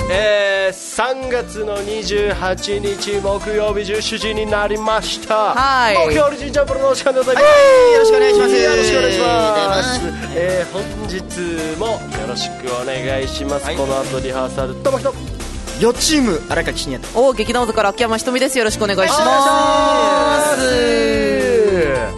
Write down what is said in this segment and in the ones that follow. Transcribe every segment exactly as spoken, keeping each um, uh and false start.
えー、さんがつのにじゅうはちにち木曜日じゅうしちじになりました。 はい。 木曜日ジンジャープロのお時間でございます。 はい、よろしくお願いします。 よろしくお願いします。えー、本日もよろしくお願いします。はい、この後リハーサルともきとよチーム荒垣真也とお劇団大から秋山ひとみです。よろしくお願いします。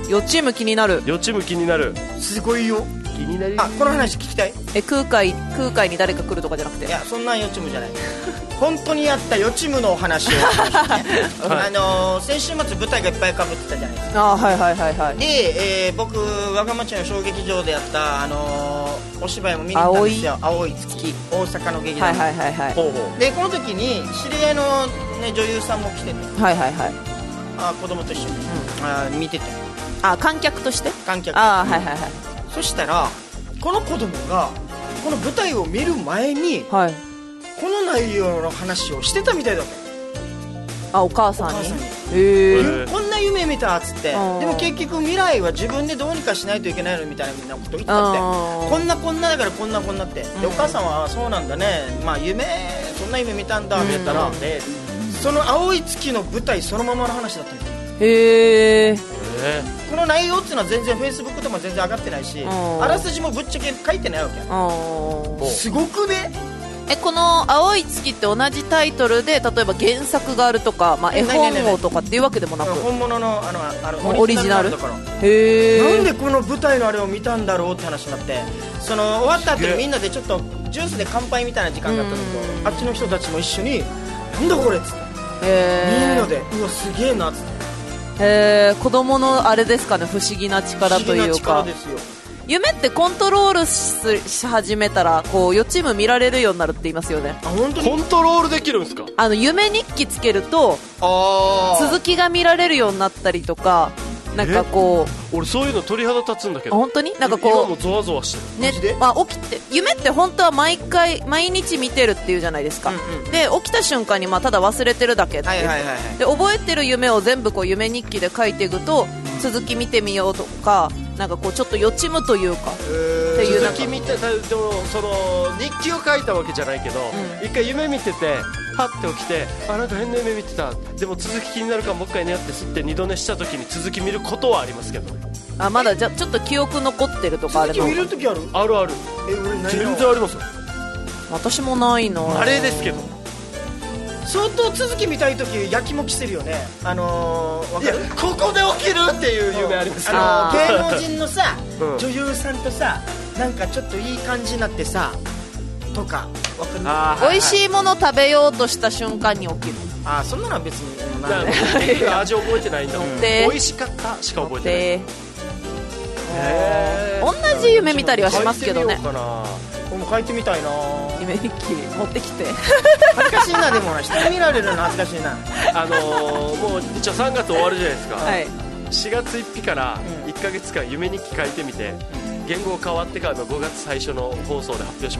よチーム気になる。 よチーム気になる。 すごいよ。 気になる。 あ、この話聞きたい。 え、空海空海に誰か来るとかじゃなくて。 いや、そんなんよチームじゃない。本当にあったよチームのお話を、ねはい、あのー、先週末舞台がいっぱいかぶってたじゃないですか。 あ、はいはいはいはい。 で、えー、僕我が町の小劇場でやったあのー、お芝居も見に行ったんですよ。青い月、大阪の劇団。 はいはいはいはい。 ほうほう。でこの時に知り合いの、ね、女優さんも来てて、 はいはいはい。 あ、子供と一緒に、うん、あ見てて。 あ、観客として。観客。あ、はいはいはい。 そしたらこの子供がこの舞台を見る前に、はい、この内容の話をしてたみたいだった。 あ、お母さんに。 へー、こんな夢見たっつって。でも結局未来は自分でどうにかしないといけないのみたいなこと言ってたって。こんなこんなだからこんなこんなって。でお母さんはあ、そうなんだね、まあ夢、そんな夢見たんだって言ったら、でその青い月の舞台そのままの話だったんですよ。へー。この内容っていうのは全然フェイスブックとも全然上がってないし、あらすじもぶっちゃけ書いてないわけ。すごくね。 え、この青い月って同じタイトルで例えば原作があるとか、まあ、絵本をとかっていうわけでもなく、 本物のあのあのオリジナルだから。 へー。なんでこの舞台のあれを見たんだろうって話になって、その終わった後にみんなでちょっとジュースで乾杯みたいな時間があったんだけど、あっちの人たちも一緒になんだこれっつって、みんなでうわすげえなっつって。 えー、子供のあれですかね、不思議な力というか。夢ってコントロール し, し始めたらこう予知夢見られるようになるって言いますよね。 あ、本当にコントロールできるんですか。 あの夢日記つけると続きが見られるようになったりとか、なんかこう、 俺そういうの鳥肌立つんだけど。 本当になんかこう今もゾワゾワしてる、ね、まあ、起きて夢って本当は毎回毎日見てるっていうじゃないですか、うんうん、で起きた瞬間にまあただ忘れてるだけって、はいはいはいはい、で覚えてる夢を全部こう夢日記で書いていくと続き見てみようとか、なんかこうちょっと予知夢というかっていう、 続き見て、でもその日記を書いたわけじゃないけど、うん、一回夢見ててパッて起きて、あ、なんか変な夢見てた、でも続き気になるからもう一回寝よって吸って二度寝した時に続き見ることはありますけど、 あ、まだじゃちょっと記憶残ってるとかあるの。 続き見る時ある？ あるある。 え、俺ない。 全然ありますよ。 私もないの。 あれですけど相当続き見たい時やきもきしてるよね。あのー、わかる？ ここで起きるっていう夢あります。 あのー、芸能人のさ、うん、女優さんとさ、なんかちょっといい感じになってさとか、わかる？ あ、はいはい、美味しいもの食べようとした瞬間に起きる。 あ、そんなのは別になんか味覚えてないんだもん。美味しかったしか覚えてない。 へー、同じ夢見たりはしますけどね。 俺も書いてみたいな。 夢日記持ってきて。 恥ずかしいな。でも人に見られるの恥ずかしいな。 あのー、もう一応さんがつ終わるじゃないですか、 はい、 しがつついたちからいっかげつかん夢日記書いてみて、言語変わってからのごがつ最初の放送で発表します。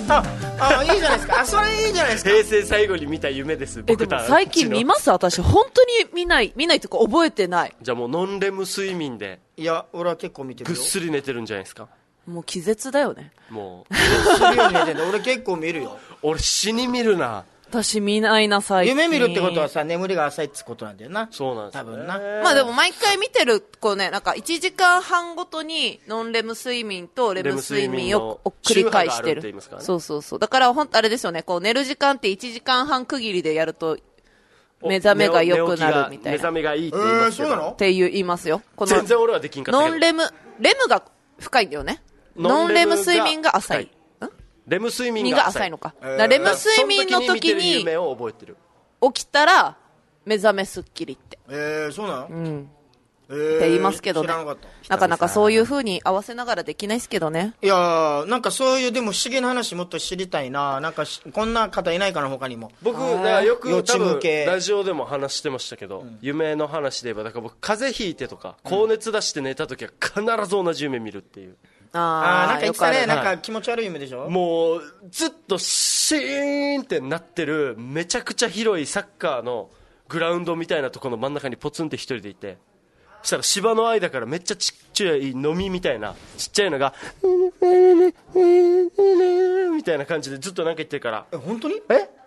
ああ、いいじゃないですか。あ、それいいじゃないですか。 平成最後に見た夢です。僕たえ、でも最近見ます？私本当に見ない見ないというか覚えてない。 じゃあもうノンレム睡眠で。 いや、俺は結構見てるよ。 ぐっすり寝てるんじゃないですか。 もう気絶だよね。 もうぐっすりよ寝てる。俺結構見るよ。 俺死に見るな。 私見ないな最近。 夢見るってことはさ、眠りが浅いってことなんだよな。 そうなんです、ね、 多分な。 まあでも毎回見てるこうね、なんかいちじかんはんごとにノンレム睡眠とレム睡眠を繰り返してる。 ね、 そうそうそう。だから本当あれですよね。こう寝る時間っていちじかんはん区切りでやると目覚めが良くなるみたいな。 目覚めがいいって言いますよ。 えー、そうなの？ っていう言いますよ。この全然俺はできんかったけど。 ノンレムレムが深いんだよね。ノンレム睡眠が浅い。 レム睡眠が浅いのか。えー、だレム睡眠の時に夢を覚えてる。 起きたら目覚めすっきりって。 えー、そうなの？ うん。えー、って言いますけどね。 知らなかった。 なかなかそういう風に合わせながらできないですけどね。 いやー、なんかそういうでも不思議な話もっと知りたいな。なんかこんな方いないかな他にも。 僕ね、よく多分ラジオでも話してましたけど、うん、夢の話で言えばだから僕風邪ひいてとか高熱出して寝た時は必ず同じ夢見るっていう。 ああ、なんか言ってたね。なんか気持ち悪い夢でしょ、はい、 もうずっとシーンってなってるめちゃくちゃ広いサッカーのグラウンドみたいなところの真ん中にポツンって一人でいて、そしたら芝の間からめっちゃちっちゃい飲みみたいなちっちゃいのがみたいな感じでずっとなんか言ってるから。 え、本当に？ え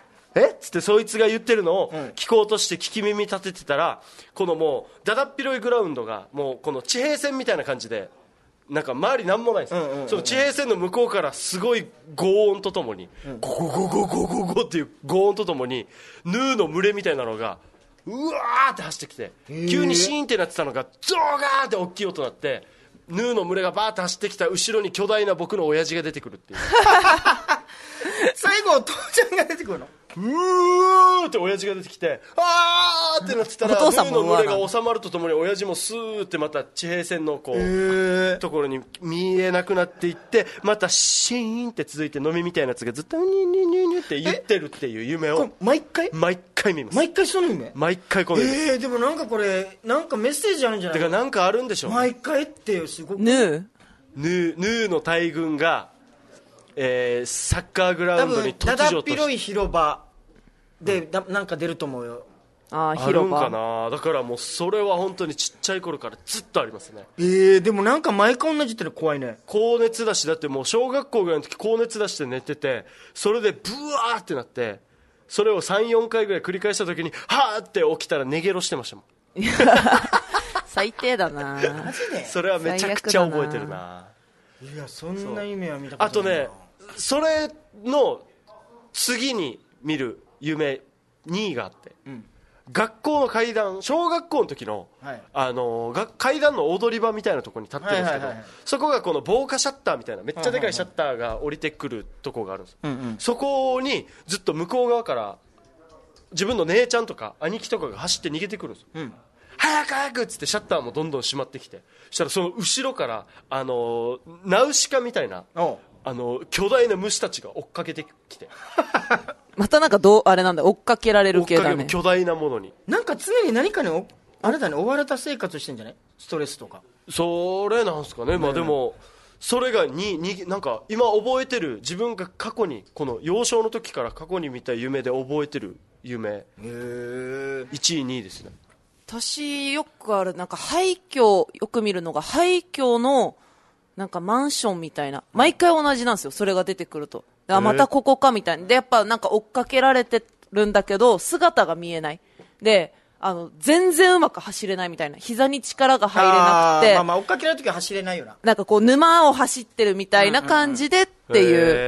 つってそいつが言ってるのを聞こうとして聞き耳立ててたら、このもうだだっ広いグラウンドがもうこの地平線みたいな感じで、なんか周りなんもないんですよ、うんうんうんうん、その地平線の向こうからすごい轟音とともに、うん、ゴゴゴゴゴゴゴっていう轟音とともにヌーの群れみたいなのがうわーって走ってきて、急にシーンってなってたのがゾーガーって大きい音になって、ヌーの群れがバーって走ってきた後ろに巨大な僕の親父が出てくるっていう最後お父ちゃんが出てくるの、 うーって親父が出てきて、あーってなってたら、ヌーの群れが収まるとともに親父もスーってまた地平線のこうところに見えなくなっていって、またシーンって続いて、飲みみたいなやつがずっとニュニュニュニュって言ってるっていう夢を毎回毎回見ます。 毎回その夢毎回この夢。 えー、でもなんかこれなんかメッセージあるんじゃない？ だからなんかあるんでしょう、ね、 毎回ってすごくヌーヌーヌーの大群が、えー、サッカーグラウンドに突如として、 多分だだっ広い広場で、うん、だなんか出ると思うよ。 あ、広場あるんかな。だからもうそれは本当にちっちゃい頃からずっとありますね。 えー、でもなんか毎回同じっての怖いね。 高熱だし、だってもう小学校ぐらいの時高熱出して寝てて、それでブワーってなって、それを さん,よん 回ぐらい繰り返した時にはーって起きたら寝ゲロしてましたもん最低だな。マジでそれはめちゃくちゃ覚えてるな。 いや、そんな夢は見たことないな。 あとね、それの次に見る夢にいがあって、うん、学校の階段、小学校の時の、はい、あのが階段の踊り場みたいなところに立ってるんですけど、はいはいはいはい、そこがこの防火シャッターみたいなめっちゃでかいシャッターが降りてくるとこがあるんです、はいはいはい、そこにずっと向こう側から自分の姉ちゃんとか兄貴とかが走って逃げてくるんですよ、うん、早く早くっつってシャッターもどんどん閉まってきて、そしたらその後ろからあのナウシカみたいなあの巨大な虫たちが追っかけてきてまたなんかどうあれなんだ、追っかけられる系だね。 巨大なものになんか常に何かにあれだね、追われた生活してんじゃない？ストレスとか。それなんすかね、まあでもそれがにになんか今覚えてる、自分が過去にこの幼少の時から過去に見た夢で覚えてる夢いちいにいですね。 私よくあるなんか廃墟、よく見るのが廃墟のなんかマンションみたいな、毎回同じなんですよ、それが出てくると。あ、またここかみたいな。でやっぱなんか追っかけられてるんだけど姿が見えないで、あの全然うまく走れないみたいな、膝に力が入れなくて、 あ、まあ、まあ追っかけられるときは走れないよな。 なんかこう沼を走ってるみたいな感じでっていう、うんうんうん、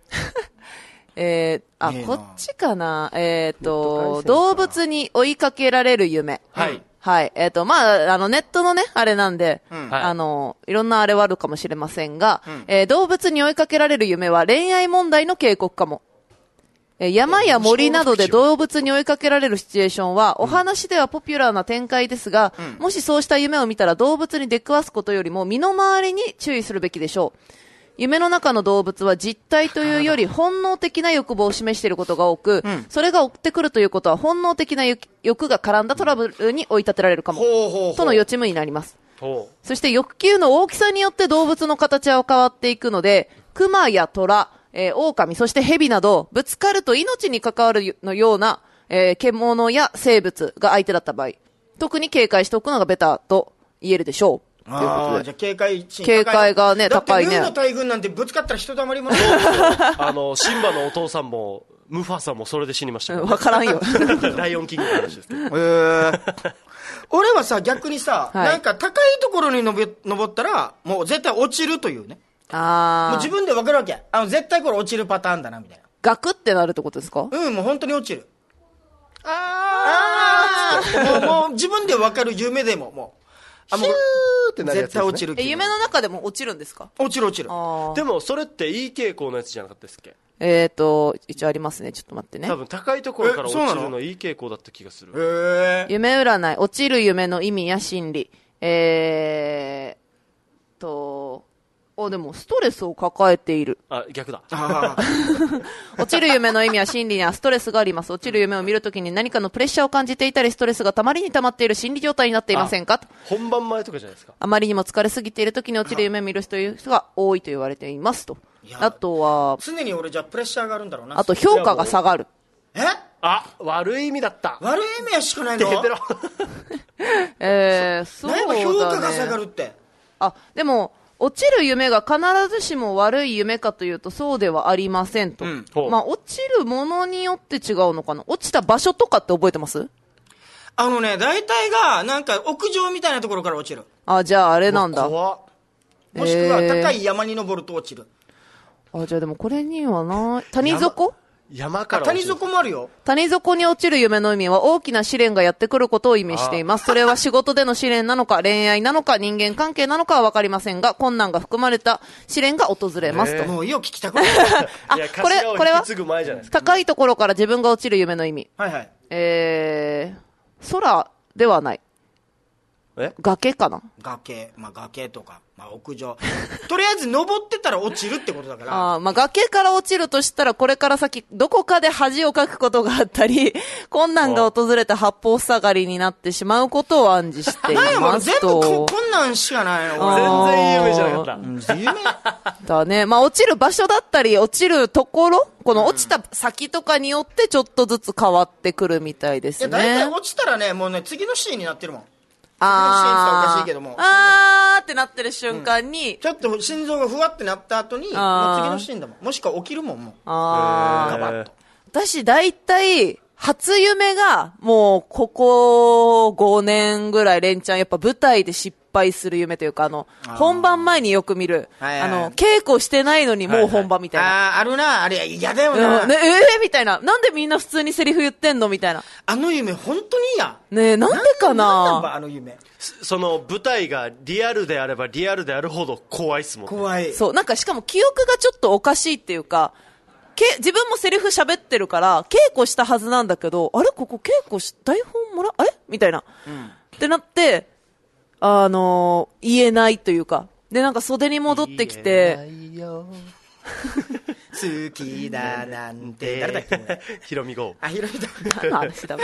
えー、あ、こっちかな、えっ、ー、と動物に追いかけられる夢、 はいはい、えっ、ー、とまああのネットのねあれなんで、うん、あのいろんなあれはあるかもしれませんが、うん、えー、動物に追いかけられる夢は恋愛問題の警告かも。山や森などで動物に追いかけられるシチュエーションはお話ではポピュラーな展開ですが、うん、もしそうした夢を見たら動物に出くわすことよりも身の回りに注意するべきでしょう。夢の中の動物は実体というより本能的な欲望を示していることが多く、うん、それが追ってくるということは本能的な欲が絡んだトラブルに追い立てられるかも、うん、との予知夢になります。そして欲求の大きさによって動物の形は変わっていくので、クマやトラ、えー、狼、そしてヘビなどぶつかると命に関わるのような、えー、獣や生物が相手だった場合、特に警戒しておくのがベターと言えるでしょう。 ああ、じゃあ警戒心警戒がね高いね。 だってヌーの大群なんてぶつかったら人だまりもないあのシンバのお父さんもムファサもそれで死にましたわからんよライオンキングの話ですけど、えー、俺はさ逆にさ、はい、なんか高いところに登ったらもう絶対落ちるというね、 あもう自分で分かるわけ。あの絶対これ落ちるパターンだなみたいな。 ガクってなるってことですか？ うん、もう本当に落ちる。あーあーもう、もう自分で分かる夢でももうあもうってなるやつですね。 絶対落ちる。 え夢の中でも落ちるんですか？ 落ちる落ちる。 でもそれっていい傾向のやつじゃなかったですっけ？ えーと一応ありますね。ちょっと待ってね。 多分高いところから落ちるのいい傾向だった気がする。 へー。 夢占い、落ちる夢の意味や心理、えーとあでもストレスを抱えている。 あ逆だ落ちる夢の意味は心理にはストレスがあります。落ちる夢を見るときに何かのプレッシャーを感じていたりストレスがたまりにたまっている心理状態になっていませんか？ 本番前とかじゃないですか。 あまりにも疲れすぎているときに落ちる夢を見る人という人が多いと言われていますと。あとは常に俺じゃプレッシャーがあるんだろうな。 あと評価が下がる。 えあ悪い意味だった。 悪い意味はしかないのえー、そうだね。 評価が下がるって。 あでも落ちる夢が必ずしも悪い夢かというとそうではありませんと、うん、まあ落ちるものによって違うのかな。落ちた場所とかって覚えてます？ あのね、大体がなんか屋上みたいなところから落ちる。 あ、じゃああれなんだ。 もしくは高い山に登ると落ちる。 あ、じゃあでもこれにはな、谷底？ 山から落ちる。 谷底もあるよ。 谷底に落ちる夢の意味は大きな試練がやってくることを意味しています。それは仕事での試練なのか、恋愛なのか、人間関係なのかはわかりませんが、困難が含まれた試練が訪れますと。 もういいよ、聞きたくない。 あ、これ、これは高いところから自分が落ちる夢の意味。 はいはい。 えー、空ではない。 え？ 崖かな？ 崖、まあ崖とか、まあ屋上。とりあえず登ってたら落ちるってことだから。 あ、まあ崖から落ちるとしたら、これから先、どこかで恥をかくことがあったり、困難が訪れた八方塞がりになってしまうことを暗示していますと。 全部困難しかないの。 全然夢じゃなかった。うん、 夢だね。まあ落ちる場所だったり、落ちるところ、この落ちた先とかによってちょっとずつ変わってくるみたいですね。 いや、大体落ちたらね、もうね、次のシーンになってるもん。 あーおかしいけどもあーってなってる瞬間に、 うん、ちょっと心臓がふわってなった後にもう次のシーンだもん。もしくは起きるもんもうあガバッと。 私大体初夢がもうここごねんぐらい連チャンやっぱ舞台で失敗する夢というか、あの本番前によく見る、はいはい、あの稽古してないのにもう本番みたいな、はいはい、 あああるな、あれ嫌だよな、 うんね、えー、みたいな、なんでみんな普通にセリフ言ってんのみたいな。 あの夢本当に嫌ねえ、なんでかな。 なんなんあの夢。 その舞台がリアルであればリアルであるほど怖いっすもんね。 怖い。 そう、なんかしかも記憶がちょっとおかしいっていうか、け自分もセリフ喋ってるから稽古したはずなんだけど、あれここ稽古し台本もらあれみたいな、うん、ってなってあのー、言えないというかで、なんか袖に戻ってきて言えないよ好きだなんて誰だっけひろみ号。 あ、ひろみだ何の話だろ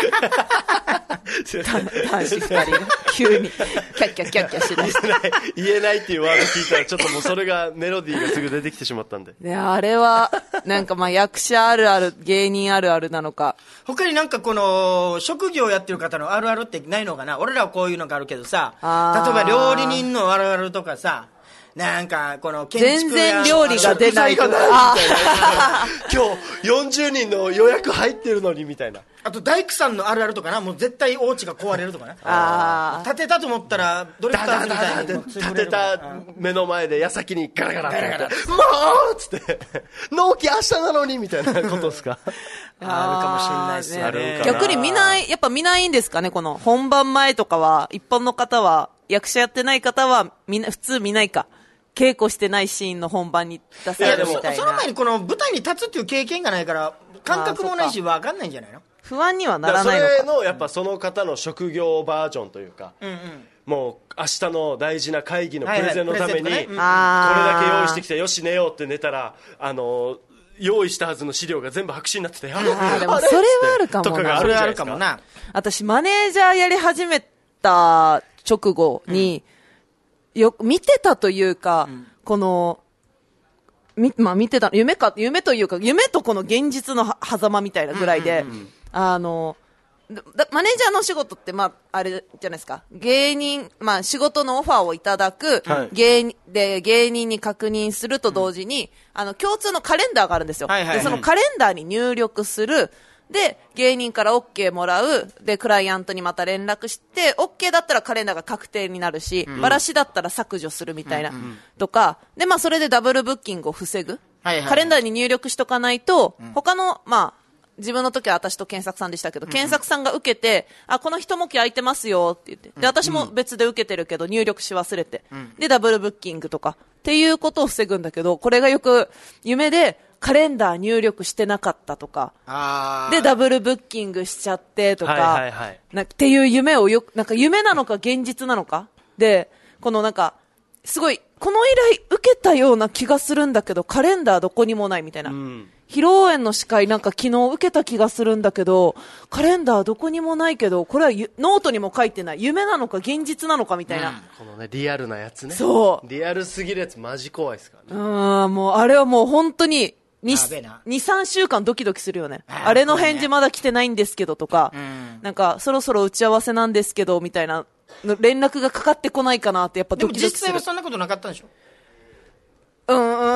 男子二人が急にキャッキャッキャッキャしだして言えないっていうワード聞いたらちょっともうそれがメロディーがすぐ出てきてしまったんで。 で、あれはなんかまあ役者あるある芸人あるあるなのか、 他になんかこの職業やってる方のあるあるってないのかな。俺らはこういうのがあるけどさ、例えば料理人のあるあるとかさ、なんかこの建築や全然料理が出ないとか、 今日よんじゅうにんの予約入ってるのにみたいな。 あと大工さんのあるあるとかな、もう絶対お家が壊れるとかな。 あ建てたと思ったらドリフターズみたいに建てた目の前で矢先にガラガラってガラガラもうっつって納期明日なのにみたいなことですか。 あるかもしれないですね。逆に見ないやっぱ見ないんですかね、この本番前とかは。一般の方は、役者やってない方はみんな普通見ないか、稽古してないシーンの本番に出されるみたいな。いやでもその前にこの舞台に立つっていう経験がないから感覚もないし分かんないんじゃないの。 不安にはならないのか。 それのやっぱその方の職業バージョンというか、うんうん、もう明日の大事な会議のプレゼンのために、はいはい、これだけ用意してきてよし寝ようって寝たら、あの用意したはずの資料が全部白紙になってて、ああでもそれはあるかもな。 とかがあるじゃないですか。な私マネージャーやり始めた直後に、うん、よ見てたというか、うん、このみ、まあ見てた夢か夢というか夢とこの現実の狭間みたいなぐらいで、うんうんうん、あのマネージャーの仕事って、まあ、あれじゃないですか、芸人、まあ、仕事のオファーをいただく、はい、芸人で芸人に確認すると同時に、うん、あの共通のカレンダーがあるんですよ、はいはいはい、でそのカレンダーに入力する、で芸人から OK もらう、でクライアントにまた連絡して OK だったらカレンダーが確定になるし、バラシだったら削除するみたいな、うんうん、とかで、まあ、それでダブルブッキングを防ぐ、はいはいはい、カレンダーに入力しとかないと、うん、他のまあ自分の時は私と検索さんでしたけど、うん、検索さんが受けて、あ、この一文字空いてますよって言って、で、私も別で受けてるけど入力し忘れて、うん、で、ダブルブッキングとかっていうことを防ぐんだけど、これがよく夢でカレンダー入力してなかったとか、あで、ダブルブッキングしちゃってとか、はいはいはい、なっていう夢をよく、なんか夢なのか現実なのかで、このなんか、すごい、この依頼受けたような気がするんだけど、カレンダーどこにもないみたいな。うん披露宴の司会なんか昨日受けた気がするんだけど、カレンダーどこにもないけど、これはノートにも書いてない、夢なのか現実なのかみたいな、うん、このねリアルなやつね。 そうリアルすぎるやつマジ怖いですからね。 うん、もうあれはもう本当にに、さんしゅうかんドキドキするよね。あれの返事まだ来てないんですけどとか、うん、なんかそろそろ打ち合わせなんですけどみたいな連絡がかかってこないかなってやっぱドキドキする。 でも実際はそんなことなかったんでしょ。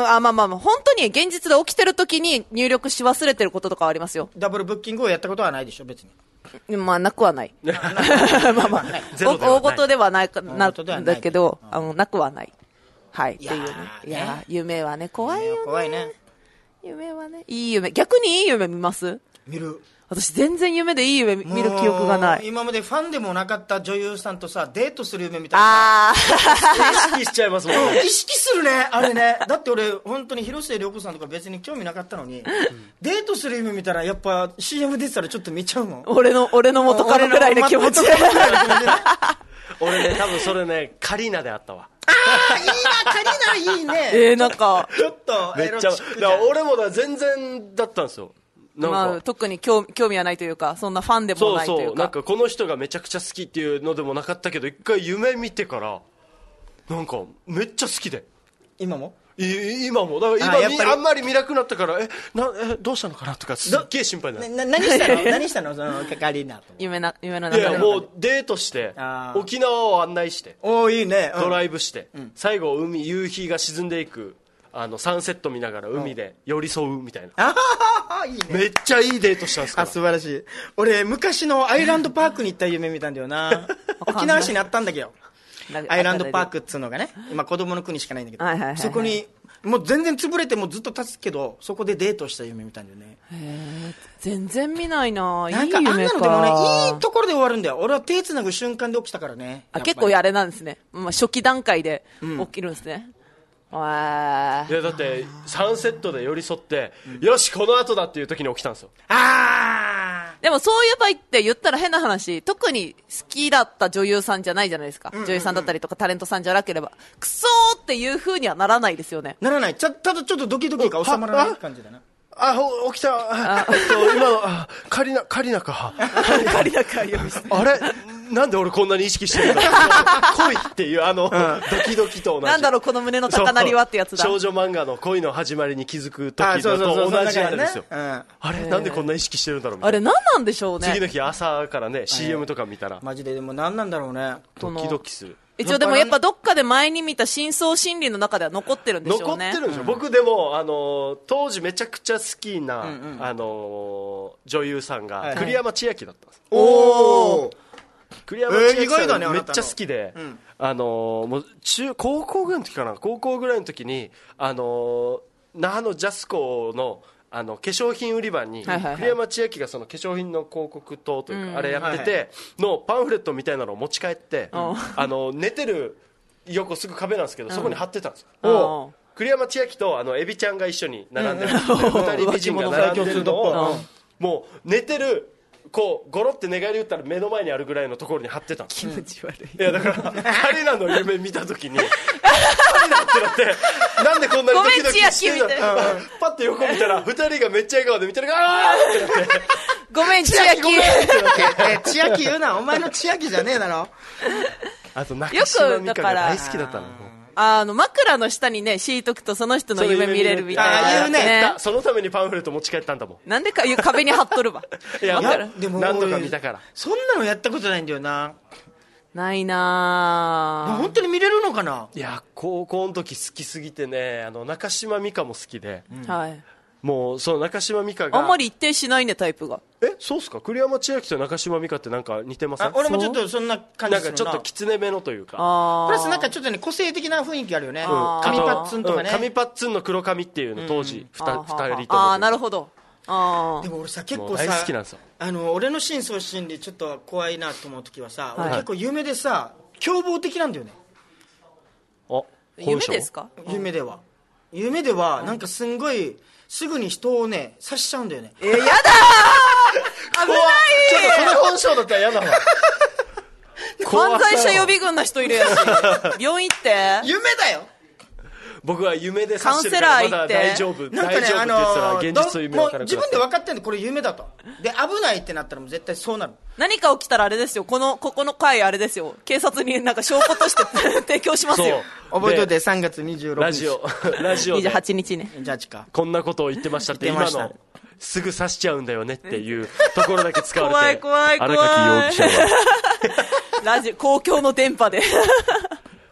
あ、まあまあまあ、本当に現実で起きてる時に入力し忘れてることとかはありますよ。 ダブルブッキングをやったことはないでしょ、別に。 まあ、なくはない。まあまあ、大事ではないかな、だけど、あの、なくはない。はい。っていうね。いや、夢はね、怖いよね。 怖いね。 夢はね、いい夢。逆にいい夢見ます？ 見る。 私全然夢でいい夢見る記憶がない。 今までファンでもなかった女優さんとさ、デートする夢みたいな。 ああ。意識しちゃいますもんね。 意識するね、あれね。だって俺、本当に広末涼子さんとか別に興味なかったのに、デートする夢見たらやっぱ シーエム 出てたらちょっと見ちゃうもん。 俺の、俺の元カノぐらいの気持ち。 俺ね、多分それね、カリーナであったわ。 ああ、いいな、カリナいいね。 えー、なんか。 ちょっと、 めっちゃ、だから俺もだ全然だったんですよ。なんかまあ、特に興味はないというか、そんなファンでもないというか。 そうそう、なんかこの人がめちゃくちゃ好きっていうのでもなかったけど、一回夢見てから、なんかめっちゃ好きで。 今もい今も。だから今 あ, あんまり見なくなったから、え、なえどうしたのかなとか、すっげえ心配になる。 な何したの何したのそのカリーナと。 夢な、夢の中で。 いや、もうデートして、沖縄を案内して、 おーいいね、 ドライブして、うん、最後海、夕日が沈んでいく、あのサンセット見ながら海で寄り添うみたいな。 ああ、いいね。 めっちゃいいデートしたんですから。 あ、素晴らしい。俺昔のアイランドパークに行った夢見たんだよな。沖縄市にあったんだけど。アイランドパークっつうのがね、今子供の国しかないんだけど、はいはいはいはい、そこにもう全然潰れてもうずっと経つけど、そこでデートした夢見たんだよね。 へ全然見ないな。いいなんかあんなのでもね、いいところで終わるんだよ。俺は手つなぐ瞬間で起きたからね。 あ、結構あれなんですね、まあ、初期段階で起きるんですね、うん。 いやだってサンセットで寄り添って、うん、よしこの後だっていう時に起きたんですよ。 あでもそういう場合って言ったら変な話、特に好きだった女優さんじゃないじゃないですか、うんうんうん、女優さんだったりとかタレントさんじゃなければクソーっていう風にはならないですよね。 ならない。ちゃただちょっとドキドキが収まらない感じだな。 あ、起きた。あ、えっと、今の、あ、カリナ、カリナか。 カリナか、 あれなんで俺こんなに意識してるんだ恋っていうあの、うん、ドキドキと同じ。 なんだろうこの胸の高鳴りはってやつだ。 少女漫画の恋の始まりに気づく時と同じあれですよ。あれなんでこんな意識してるんだろうみたいな。 あれ何なんでしょうね。 次の日朝からね シーエム とか見たらマジででも何なんだろうね。 ドキドキする。 一応でもやっぱどっかで前に見た深層心理の中では残ってるんでしょうね。 残ってるんでしょ、うん、僕でもあの当時めちゃくちゃ好きな、うんうん、あの女優さんが栗山千明だったんです、はいはい、おお栗山千明さん、えー、めっちゃ好きで、うん、あのもう中高校ぐらいの時かな高校ぐらいの時にあの那覇のジャスコのあの化粧品売り場に、はいはいはい、栗山千明がその化粧品の広告塔というか、うん、あれやってて、はいはい、のパンフレットみたいなのを持ち帰って、うん、あの寝てる横すぐ壁なんですけど、うん、そこに貼ってたんですよ、うん、栗山千明とあのエビちゃんが一緒に並んでる、うん、ふたり美人が並んでるのを、うん、もう寝てるこうゴロって寝返り打ったら目の前にあるぐらいのところに貼ってたんです。 気持ち悪い。 いやだからカリナの夢見た時にカリナってなってなんでこんなにドキドキしてるんだろう、パッて横見たらふたりがめっちゃ笑顔で見てるからあーってなってごめん千秋ごめん千秋言うなお前の千秋じゃねえだろ。 あと中島美嘉が大好きだったの。 あの枕の下にね敷いとくとその人の夢見れるみたいな、 ああいうね、 そのためにパンフレット持ち帰ったんだもん。 なんでかいう壁に貼っとるわいやでも何度か見たから。 そんなのやったことないんだよな。 ないな本当に見れるのかな。 いや高校の時好きすぎてね、あの中島美嘉も好きで、 うん、はいもうその中島美嘉があんまり一定しないねタイプが。 えそうっすか。栗山千明と中島美嘉ってなんか似てません？ あ俺もちょっとそんな感じするな。 なんかちょっときつねめのというか、 プラスなんかちょっとね個性的な雰囲気あるよね。紙パッツンとかね、 紙パッツンの黒髪っていうの当時 ふたりとも。 ああなるほど。あでも俺さ結構さ大好きなんですよ。あの俺の深層心理ちょっと怖いなと思う時はさ、はい、俺結構夢でさ凶暴的なんだよね。 あ夢ですか？ 夢では夢ではなんかすんごいすぐに人をね刺しちゃうんだよね。 えー、やだー危ない。 ちょっとそれ本性だったらやだわ犯罪者予備軍の人いるやし病院行って夢だよ。 僕は夢で刺してるからまだ大丈夫なんかね、 大丈夫って言ったら現実の夢分からなくなって、 もう自分で分かってんのこれ夢だとで危ないってなったらもう絶対そうなる。 何か起きたらあれですよ、このここの回あれですよ、警察になんか証拠として提供しますよ。 覚えといてさんがつにじゅうろくにちラジオラジオでにじゅうはちにちねじゃあちかこんなことを言ってましたって今のすぐ刺しちゃうんだよねっていうところだけ使われて怖い怖い怖い荒垣容疑者はラジオ公共の電波で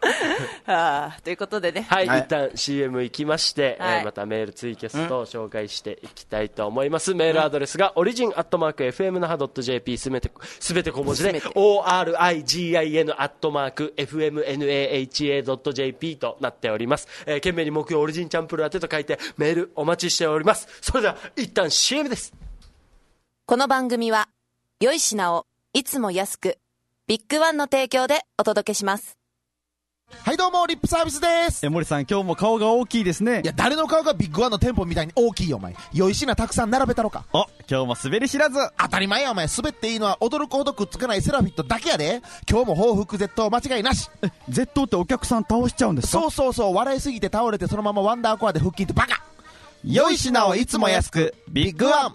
あということでね、 はい、 はい、 一旦 シーエム 行きまして、はい、えー、またメールツイキャストを紹介していきたいと思います。メールアドレスがオリジンアットマーク エフエムナハドットジェーピー すべてすべて小文字で オーアールアイジーアイエヌ アットマーク エフエムナハドットジェーピー となっております。えー、懸命に木曜オリジンチャンプル宛てと書いてメールお待ちしております。それでは一旦 シーエム です。 この番組は良い品をいつも安くビッグワンの提供でお届けします。 はいどうもリップサービスです。 え森さん今日も顔が大きいですね。 いや誰の顔がビッグワンの店舗みたいに大きいよお前。良い品たくさん並べたろか。 お今日も滑り知らず。 当たり前やお前。滑っていいのは驚くほどくっつかないセラフィットだけやで。今日も報復絶倒間違いなし。 え絶倒ってお客さん倒しちゃうんですか。 そうそうそう。笑いすぎて倒れてそのままワンダーコアで腹筋ってバカ。 良い品をいつも安くビッグワン。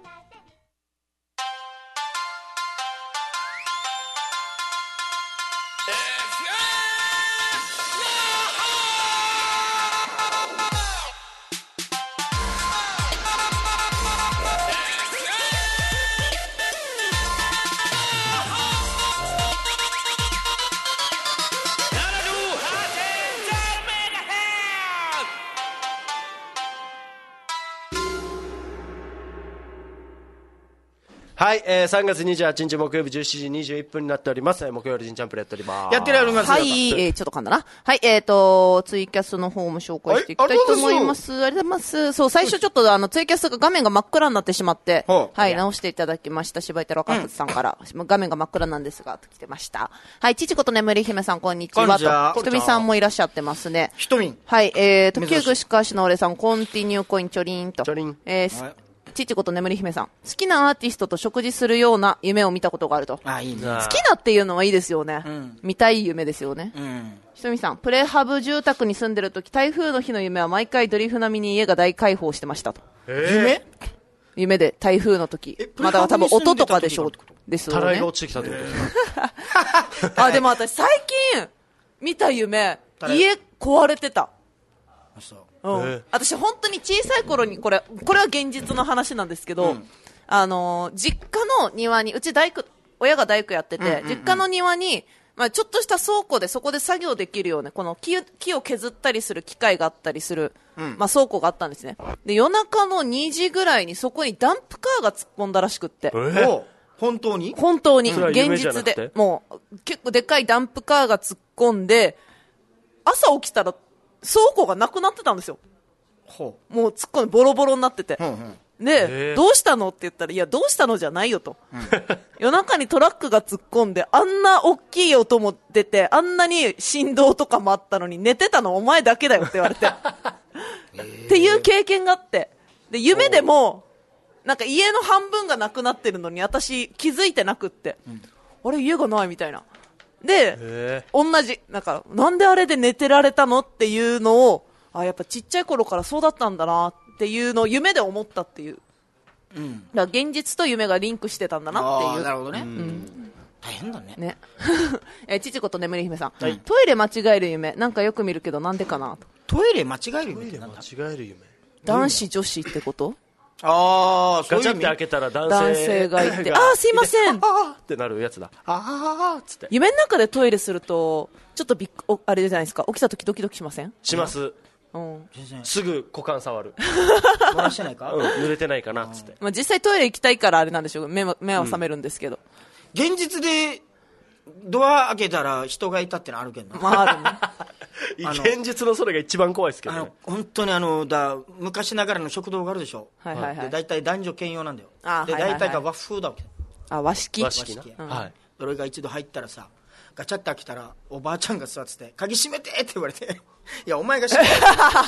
はい、えー、さんがつにじゅうはちにち木曜日じゅうしちじにじゅういっぷんになっております。木曜日ジンチャンプルやっております。 やっております。 はい、えー、ちょっと噛んだな。はい、えーと、ツイキャスの方も紹介していきたいと思います。ありがとうございます。そう、最初ちょっとあの、ツイキャスが画面が真っ暗になってしまって、はい、直していただきました。柴井太郎かふつさんから、うん、画面が真っ暗なんですが、と来てました。はい、ちちこと眠り姫さん、こんにちは。と、ひとみさんもいらっしゃってますね。 ひとみ。 はい、えーと、きゅうぐしかしのおれさん、コンティニューコインチョリンと。 チョリン。 えー、はいちちこと眠り姫さん、好きなアーティストと食事するような夢を見たことがあると。 あ、いいね。 好きなっていうのはいいですよね。うん、見たい夢ですよね。 うん、 ひとみさん、プレハブ住宅に住んでるとき、台風の日の夢は毎回ドリフ並みに家が大開放してましたと。 夢夢で台風の時。まだ多分音とかでしょう。ですよね。 たらいが落ちてきたってことですか。あ、でも私最近見た夢、家壊れてた。 そう。 うん、私本当に小さい頃にこれこれは現実の話なんですけど、うん、あのー、実家の庭にうち大工親が大工やってて、うんうんうん、実家の庭に、まあ、ちょっとした倉庫でそこで作業できるようなこの 木, 木を削ったりする機械があったりする、うんまあ、倉庫があったんですね。で夜中のにじぐらいにそこにダンプカーが突っ込んだらしくって、えー、本当に本当に現実でもう結構でっかいダンプカーが突っ込んで朝起きたら倉庫がなくなってたんですよ。 ほうもう突っ込んでボロボロになってて、 うんうん、 でどうしたのって言ったらいやどうしたのじゃないよと、うん、夜中にトラックが突っ込んであんな大きい音も出てあんなに振動とかもあったのに寝てたのお前だけだよって言われてっていう経験があって、で夢でもなんか家の半分がなくなってるのに私気づいてなくって、うん、あれ家がないみたいなで同じなんかなんであれで寝てられたのっていうのをあやっぱちっちゃい頃からそうだったんだなっていうのを夢で思ったっていう、うん、だから現実と夢がリンクしてたんだなっていう。 あなるほどね、うんうん大変だね。 ねえちちこと眠り姫さん、はい、トイレ間違える夢なんかよく見るけどなんでかなと。 トイレ間違える夢ってなんだ。 トイレ間違える夢男子女子ってこと。 ああガチャって開けたら男性男性がいてああすいませんあってなるやつだ。ああっつって夢の中でトイレするとちょっとびっくあれじゃないですか起きた時ドキドキしません。 します、 うん、 すぐ股間触る漏らしてないか、 うん、濡れてないかなっつって、 まあ、実際トイレ行きたいからあれなんでしょう。 目, 目は覚めるんですけど、 うん、現実でドア開けたら人がいたってのあるけどな、 まあ、あるね現実のそれが一番怖いですけど、ね、 あの本当にあのだ昔ながらの食堂があるでしょ、 はいはいはい、 で大体男女兼用なんだよ。 あで、はいはいはい、大体が和風だわけ。 あ和式和式な、 うんはい、 それが一度入ったらさガチャって開けたらおばあちゃんが座ってて鍵閉めてって言われていやお前が閉めて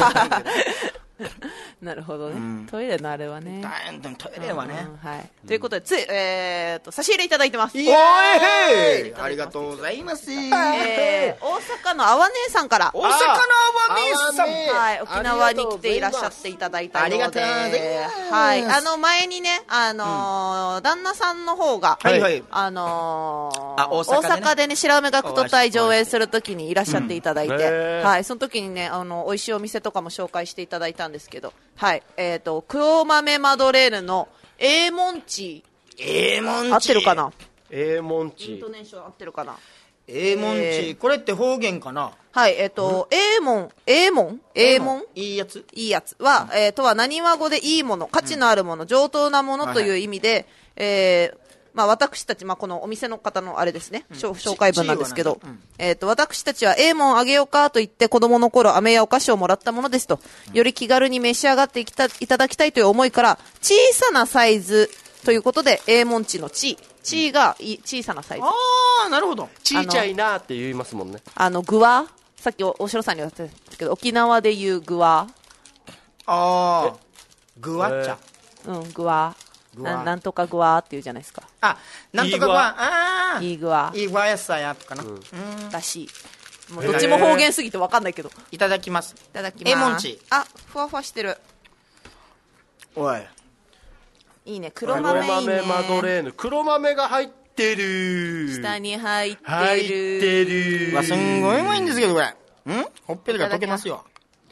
なるほどね、 うん、 トイレのあれはね大変だトイレはね、 うんはい、ということでつい、えー、と差し入れいただいてます。 おいへいありがとうございます、 えー、大阪のあわ姉さんから大阪のあわ姉さん、 はい、沖縄に来ていらっしゃっていただいたようで、ありがとうございます、はい、あの前にね、あのーうん、旦那さんの方が、 はいはい、 あのー、 あ大阪でね、 大阪でね白梅学徒隊上映するときにいらっしゃっていただいて、うんはい、その時にねあの美味しいお店とかも紹介していただいたんですけど、はいえー、と黒豆マドレーヌのエーモンチエーモンチ合ってるかな。 エーモンチイントネーション合ってるかな。 エーモンチ、えー、これって方言かな。 はい、えっ、ー、と、ええもん、ええもんええもんいいやついいやつは、うん、えー、とは、何話語でいいもの、価値のあるもの、うん、上等なものという意味で、はいはい、えー、まあ私たち、まあこのお店の方のあれですね、うん、紹介文なんですけど、うん、えっ、ー、と、私たちはええもんあげようかと言って子供の頃飴やお菓子をもらったものですと、うん、より気軽に召し上がっていたいただきたいという思いから、小さなサイズということで、ええもんちのち、ちがい小さなサイズ。 ああ、なるほど。 ちいちゃいなーって言いますもんね。 あの、具はさっきお城さんに言ってたんですけど、沖縄で言う具はああ、具はっちゃ。 うん、具は。な, なんとか具はって言うじゃないですか。 あ、なんとか具は。ああ。 いい具は。 いい具はやさやとかな。うん。 だし。もうどっちも方言すぎて分かんないけど。 いただきます。 いただきます。 えもんち。 あ、ふわふわしてる。 おい。 いいね、黒豆いいね。 黒豆マドレーヌ。黒豆が入ってる。 下に入ってる。 入ってる。 わ、すんごいうまいんですけど、これ。んほっぺりが溶けますよ。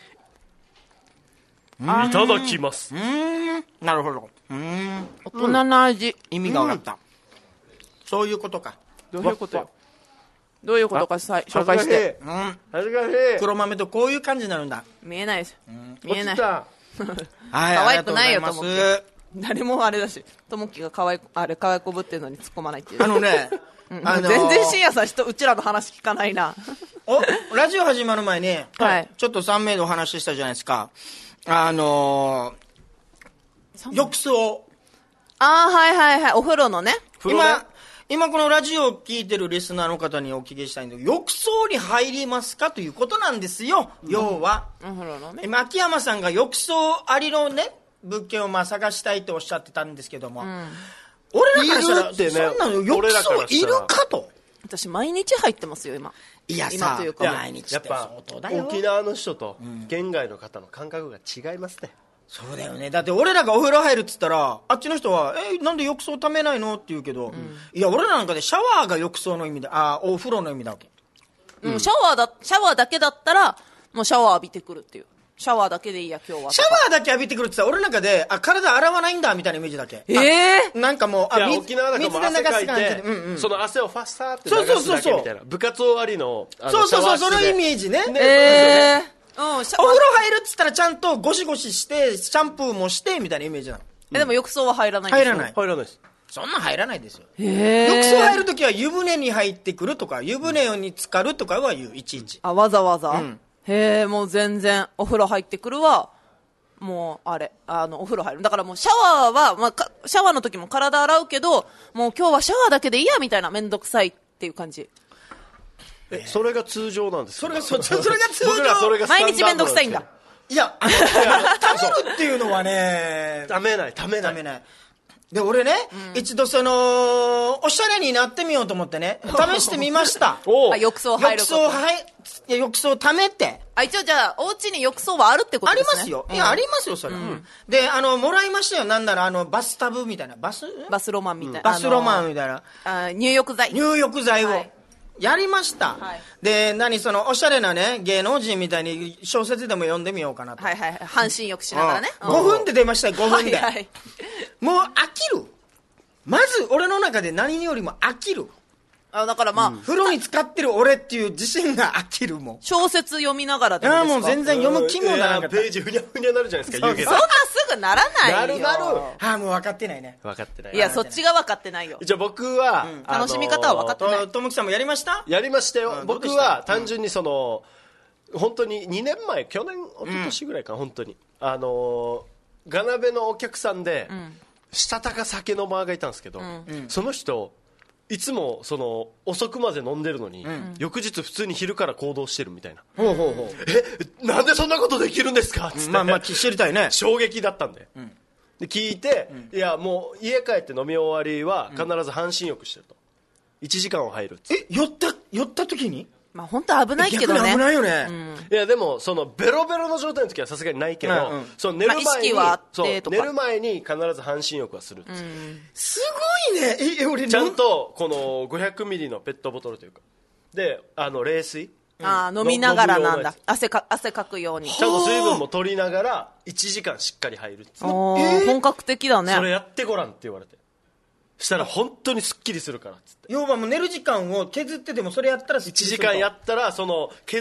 いただきます。 うーん、なるほど。うーん、 大人の味。 意味が分かった。そういうことか。 どういうことよ。どういうことかさ紹介して。 うん。 恥ずかしい。 黒豆とこういう感じになるんだ。 見えないです。見えない。 はい、 可愛くないよ、ともき。 ます誰もあれだし、ともきが可愛い、あれ可愛いこぶってるのに突っ込まないっていう。 あのね、 あのー、全然深夜さん人うちらの話聞かないな。 お、ラジオ始まる前に、 はい、 ちょっとさん名でお話ししたじゃないですか。あのー、浴槽。 ああ、はいはいはい、お風呂のね。 今、今このラジオを聞いてるリスナーの方にお聞きしたいんだけど、浴槽に入りますかということなんですよ、うん、要は。 お風呂のね。 今、秋山さんが浴槽ありのね、物件をまあ探したいとおっしゃってたんですけども、うん、俺らからしたら、ね、そんなの浴槽いるかと。 私毎日入ってますよ今。 いや今というか毎日って相当だよ。 沖縄の人と県外の方の感覚が違いますね、 うん、そうだよね。だって俺らがお風呂入るっつったらあっちの人はえなんで浴槽ためないのって言うけど、うん、いや俺らなんかでシャワーが浴槽の意味で、あお風呂の意味だわけ、 うん、シャワーだシャワーだけだったらもうシャワー浴びてくるっていう。シャワーだけでいいや今日は。 シャワーだけ浴びてくるって言ったら俺の中であ体洗わないんだみたいなイメージだけ。 ええー、なんかもうあ沖縄だからもう汗かいて、うんうん、その汗をファッサーって流すだけみたいな。そうそうそうそう部活終わりのあのそうそうそうそのイメージね。 ねえー、うん、 お風呂入るって言ったらちゃんとゴシゴシしてシャンプーもしてみたいなイメージなの。 えでも浴槽は入らないんですよ。入らない入らないです。 そんな入らないですよ。 へ浴槽入るときは湯船に入ってくるとか湯船に浸かるとかは言ういちいち。 あわざわざ。 うんへえ、もう全然お風呂入ってくるわ。もうあれあのお風呂入るだからもうシャワーは、まあ、シャワーの時も体洗うけどもう今日はシャワーだけでいいやみたいなめんどくさいっていう感じ。 えそれが通常なんですそれがそそれが通常。 僕らそれがスタンダードなんですよ。 毎日めんどくさいんだ。 いやためるっていうのはねためないためないためないで俺ね、うん、一度そのおしゃれになってみようと思ってね試してみましたあ浴槽入ること浴槽入いや浴槽ためてあ一応じゃあお家に浴槽はあるってことですね。 ありますよ、うん、いやありますよそれ、うん、であのもらいましたよ。なんならあのバスタブみたいなバスバスロマンみたいな、うん、 バスロマンみたいなあ入浴剤入浴剤を、はいやりました、はい、で何そのおしゃれなね芸能人みたいに小説でも読んでみようかなと。 はいはい半身浴しながらね、 うん、ごふんで出ましたよごふんで、 はいはい、 もう飽きる。まず俺の中で何よりも飽きる。 あだからまあ、うん、 風呂に浸かってる俺っていう自信が飽きる。もん小説読みながらでもですか。 いやもう全然読む気もならなかった。 ページふにゃふにゃなるじゃないですか。 そ, そんなすぐならないよ。 なるなる。 ああもう分かってないね。 分かってない。 いやそっちが分かってないよ。 じゃあ僕は、 うん、楽しみ方は分かってない。 ともきさんもやりました。 やりましたよ、うん、僕は単純にその、うん、本当ににねんまえ去年一昨年ぐらいか、うん、本当にあのガナベのお客さんで、うん、したたか酒飲まーがいたんですけど、うん、その人いつもその遅くまで飲んでるのに、うん、翌日普通に昼から行動してるみたいな、 うん、ほうほうほうえなんでそんなことできるんですかっつって、 まあまあ知りたいね。 衝撃だったんで、うん、で聞いて、うん、いやもう家帰って飲み終わりは必ず半身浴してると、いちじかんは入るっつって。 え酔った酔った時にまあ本当危ないけどね。 逆に危ないよね、 うん、 いやでもそのベロベロの状態の時はさすがにないけど、うんうん、その寝る前に、 まあ、意識はあってとかそう寝る前に必ず半身浴はするっつって、うん、 すごいね。え俺ちゃんとこのごひゃくミリのペットボトルというかであの冷水、 うん、あ飲みながらなんだ。汗か汗かくようにちゃんと水分も取りながらいちじかんしっかり入るっつって、えー、本格的だね。 それやってごらんって言われてしたら本当にすっきりするからっつって。 要はもう寝る時間を削ってでもそれやったらいちじかんやったらその削っ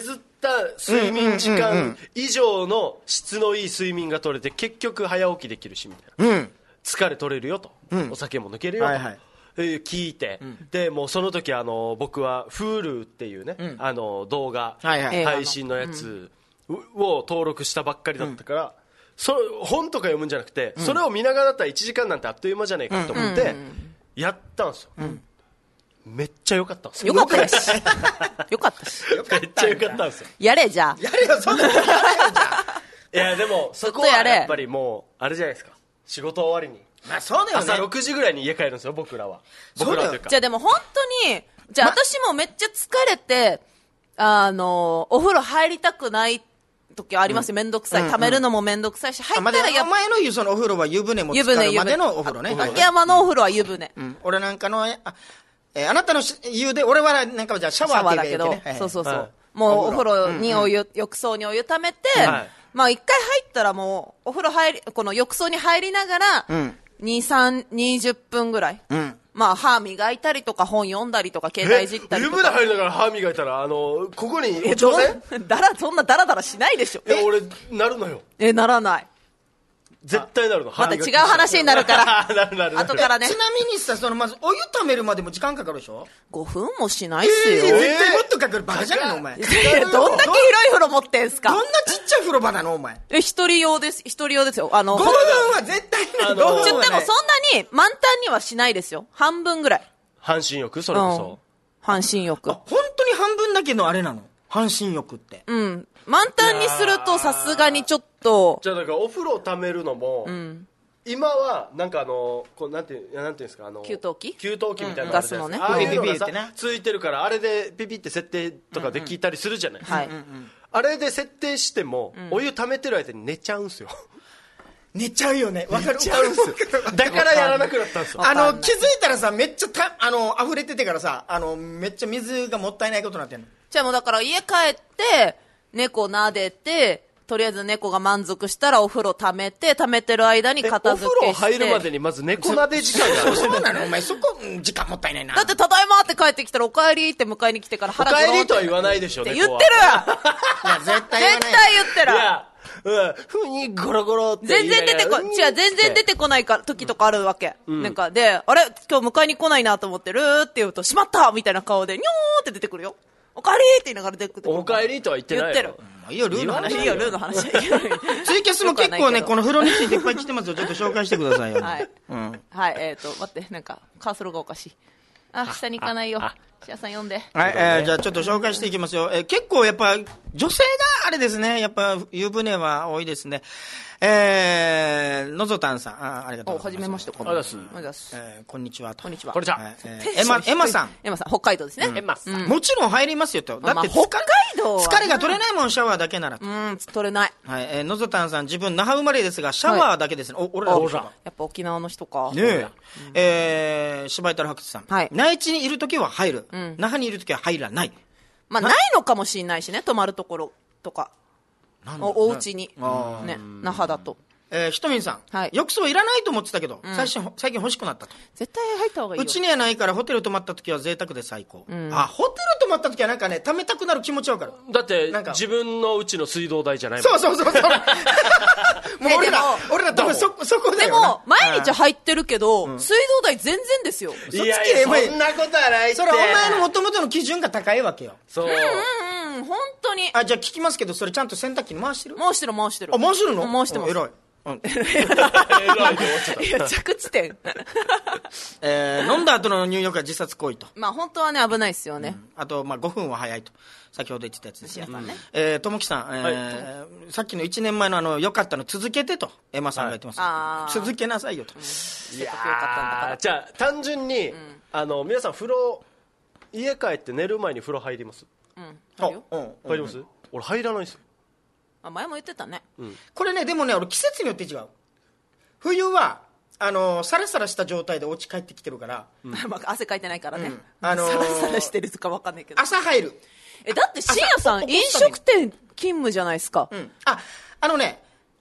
った睡眠時間以上の質のいい睡眠が取れて結局早起きできるしみたいな、うん、疲れ取れるよと、うん、お酒も抜けるよと、はいはい、聞いて、うん、でもうその時あの僕は Hulu っていうね、うん、あの動画、はいはい、配信のやつを登録したばっかりだったから、うん、そ本とか読むんじゃなくて、うん、それを見ながらだったらいちじかんなんてあっという間じゃないかと思ってやったんですよ、うん、めっちゃ良かったんですよ。 よかったしよかったしめっちゃ良かったんですよ。 やれじゃあやれよそんなのやれよじゃあいやでもそこはやっぱりもうあれじゃないですか、仕事終わりに、 まあそうだよね、 朝ろくじぐらいに家帰るんですよ僕らは。僕らというかじゃあでも本当にじゃあ私もめっちゃ疲れて、あのお風呂入りたくない時ありますよ、めんどくさい、うん、溜めるのもめんどくさいし、入ったらやっぱお前の言うそのお風呂は湯船も浸かるまでのお風呂ね。 秋山のお風呂は湯船、 うん、俺なんかのあ、えー、あなたの湯で俺はなんかじゃあシャワーって言うけど、ね、はいはい、 そうそうそう、はい、もうお風呂にお湯、うんうん、浴槽にお湯溜めて、はい、まあ一回入ったらもうお風呂入りこの浴槽に入りながら、うん、に、さん、にじゅっぷんぐらい、うん、まあ歯磨いたりとか本読んだりとか携帯いじったりとか。 湯船入りながら歯磨いたらあのここに挑戦だらそんなダラダラしないでしょ。 え俺なるのよ。 えならない。 絶対なるの。 また違う話になるからなるなる後からね。 ちなみにさそのまずお湯ためるまでも時間かかるでしょ。 ごふんもしないっすよ、 えー、絶対もっとかかる。バカじゃないのお前。 どんだけ広い風呂持ってんすか。 どんなちっちゃい風呂場なのお前。 え一人用です、一人用ですよ。あのごふんは絶対ない。ごふんはね、 でもそんなに満タンにはしないですよ。半分ぐらい。 半身浴それこそ、うん、 半身浴。 本当に半分だけのあれなの半身浴って。 うん満タンにするとさすがにちょっと。 じゃあだからお風呂ためるのも、うん、今はなんかあのこうなんていうなんていうんですか、あの給湯器給湯器みたいなのガスのね、 ああいうのがさついてるからあれでピピって設定とかできたりするじゃない、うんうん、はい、あれで設定しても、うん、お湯溜めてる間に寝ちゃうんすよ。 寝ちゃうよね。わかる。 寝ちゃうんすよ。だからやらなくなったんですよ。 あの気づいたらさめっちゃたあの溢れててからさあのめっちゃ水がもったいないことになってんの。 じゃあもうだから家帰って猫撫でてとりあえず猫が満足したらお風呂溜めて溜めてる間に片付けして。 お風呂入るまでにまず猫撫で時間がある。 そうなのお前そこ時間もったいないな。 だってただいまって帰ってきたらお帰りって迎えに来てから腹お帰りとは言わないでしょ。 って言ってる。 いや絶対言わない。 絶対言ってる。 いやうん、ふにゴロゴロって全然出てこ違う全然出てこないか時とかあるわけ、うん、なんかであれ今日迎えに来ないなと思ってるって言うとしまったみたいな顔でニョーって出てくるよ。おかえりって言いながら出てくる。 おかえりとは言ってないよ。 言ってる。 いいよルーの話。 いいよルーの話。ツイキャスも結構ねこの風呂についていっぱい来てますよ。ちょっと紹介してくださいよ。 はい、うん、はいえっ、ー、と待ってなんかカーソルがおかしい。あ下に行かないよ。シアさん読んで。 はい、えー、じゃあちょっと紹介していきますよ。えー、結構やっぱ女性があれですね。やっぱ湯船は多いですね。えー、のぞたんさん、あ、ありがとうございます。 はじめまして。 こんにちは。 えー、こんにちはと。 こんにちは。 こんにちは。 えー、エマ、エマさん。 エマさん、北海道ですね。 うん、 エマさん。 もちろん入りますよと。だって、まあ、 北海道は疲れが取れないもん、シャワーだけなら。 うん、取れない。 はい、えー、のぞたんさん、自分、那覇生まれですが、シャワーだけですね。はい、お、俺ら、 俺ら。やっぱ沖縄の人か。 ねえ。うん、えー、柴井太郎博士さん。 はい。 内地にいるときは入る。うん。那覇にいるときは入らない。 まあ、ないのかもしれないしね、泊まるところとか。お、お家に。ね、那覇だと。 えー、ひとみんさん、はい、浴槽いらないと思ってたけど、うん、最近最近欲しくなったと。 絶対入った方がいいよ。 うちにはないからホテル泊まった時は贅沢で最高、うん、あホテル泊まった時はなんかね貯めたくなる気持ちわかる。 だって自分のうちの水道代じゃないもん。そうそうそうそうもう俺ら俺ら多分 そ, そこだよな。 でも毎日入ってるけど、うん、水道代全然ですよ。 いやいやそんなことはないって。 それはお前の元々の基準が高いわけよ。 そう、 うんうんうん、本当に。 あじゃあ聞きますけどそれちゃんと洗濯機に回してる。 回してる回してる。 あ回してるの。 回してます。 偉い。うん、 いや着地点、 えー、飲んだ後の入浴は自殺行為と。 まあ本当はね危ないですよね、 うん、あとまあごふんは早いと先ほど言ってたやつですね。 うんねえー、ともきさん、えーはい、さっきのいちねんまえのあの良かったの続けてとエマさんが言ってます、はい、続けなさいよと、うん、 いやーじゃあ単純に、うん、あの皆さん風呂家帰って寝る前に風呂入ります？ うん入るよ、 うん、入ります、うん、俺入らないですよ。 あ前も言ってたね、 うん、これねでもね俺季節によって違う。冬はあのサラサラした状態でお家帰ってきてるから、 うん、まあ汗かいてないからね、うんあのー、サラサラしてるか分かんないけど朝入る。 えだって深夜さん飲食店勤務じゃないですか、 うん、ああのね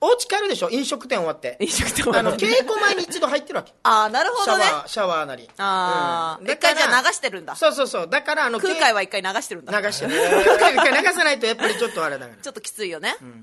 お家帰るでしょ、飲食店終わって。 飲食店終わって。 あの、稽古前に一度入ってるわけ。 ああ、なるほどね。 シャワー、シャワーなり。 ああ、 うん、 一回じゃあ流してるんだ。 そうそうそう。だから、あの、 空海は一回流してるんだ。 流してる。空海一回流さないとやっぱりちょっとあれだから。 ちょっときついよね。うん。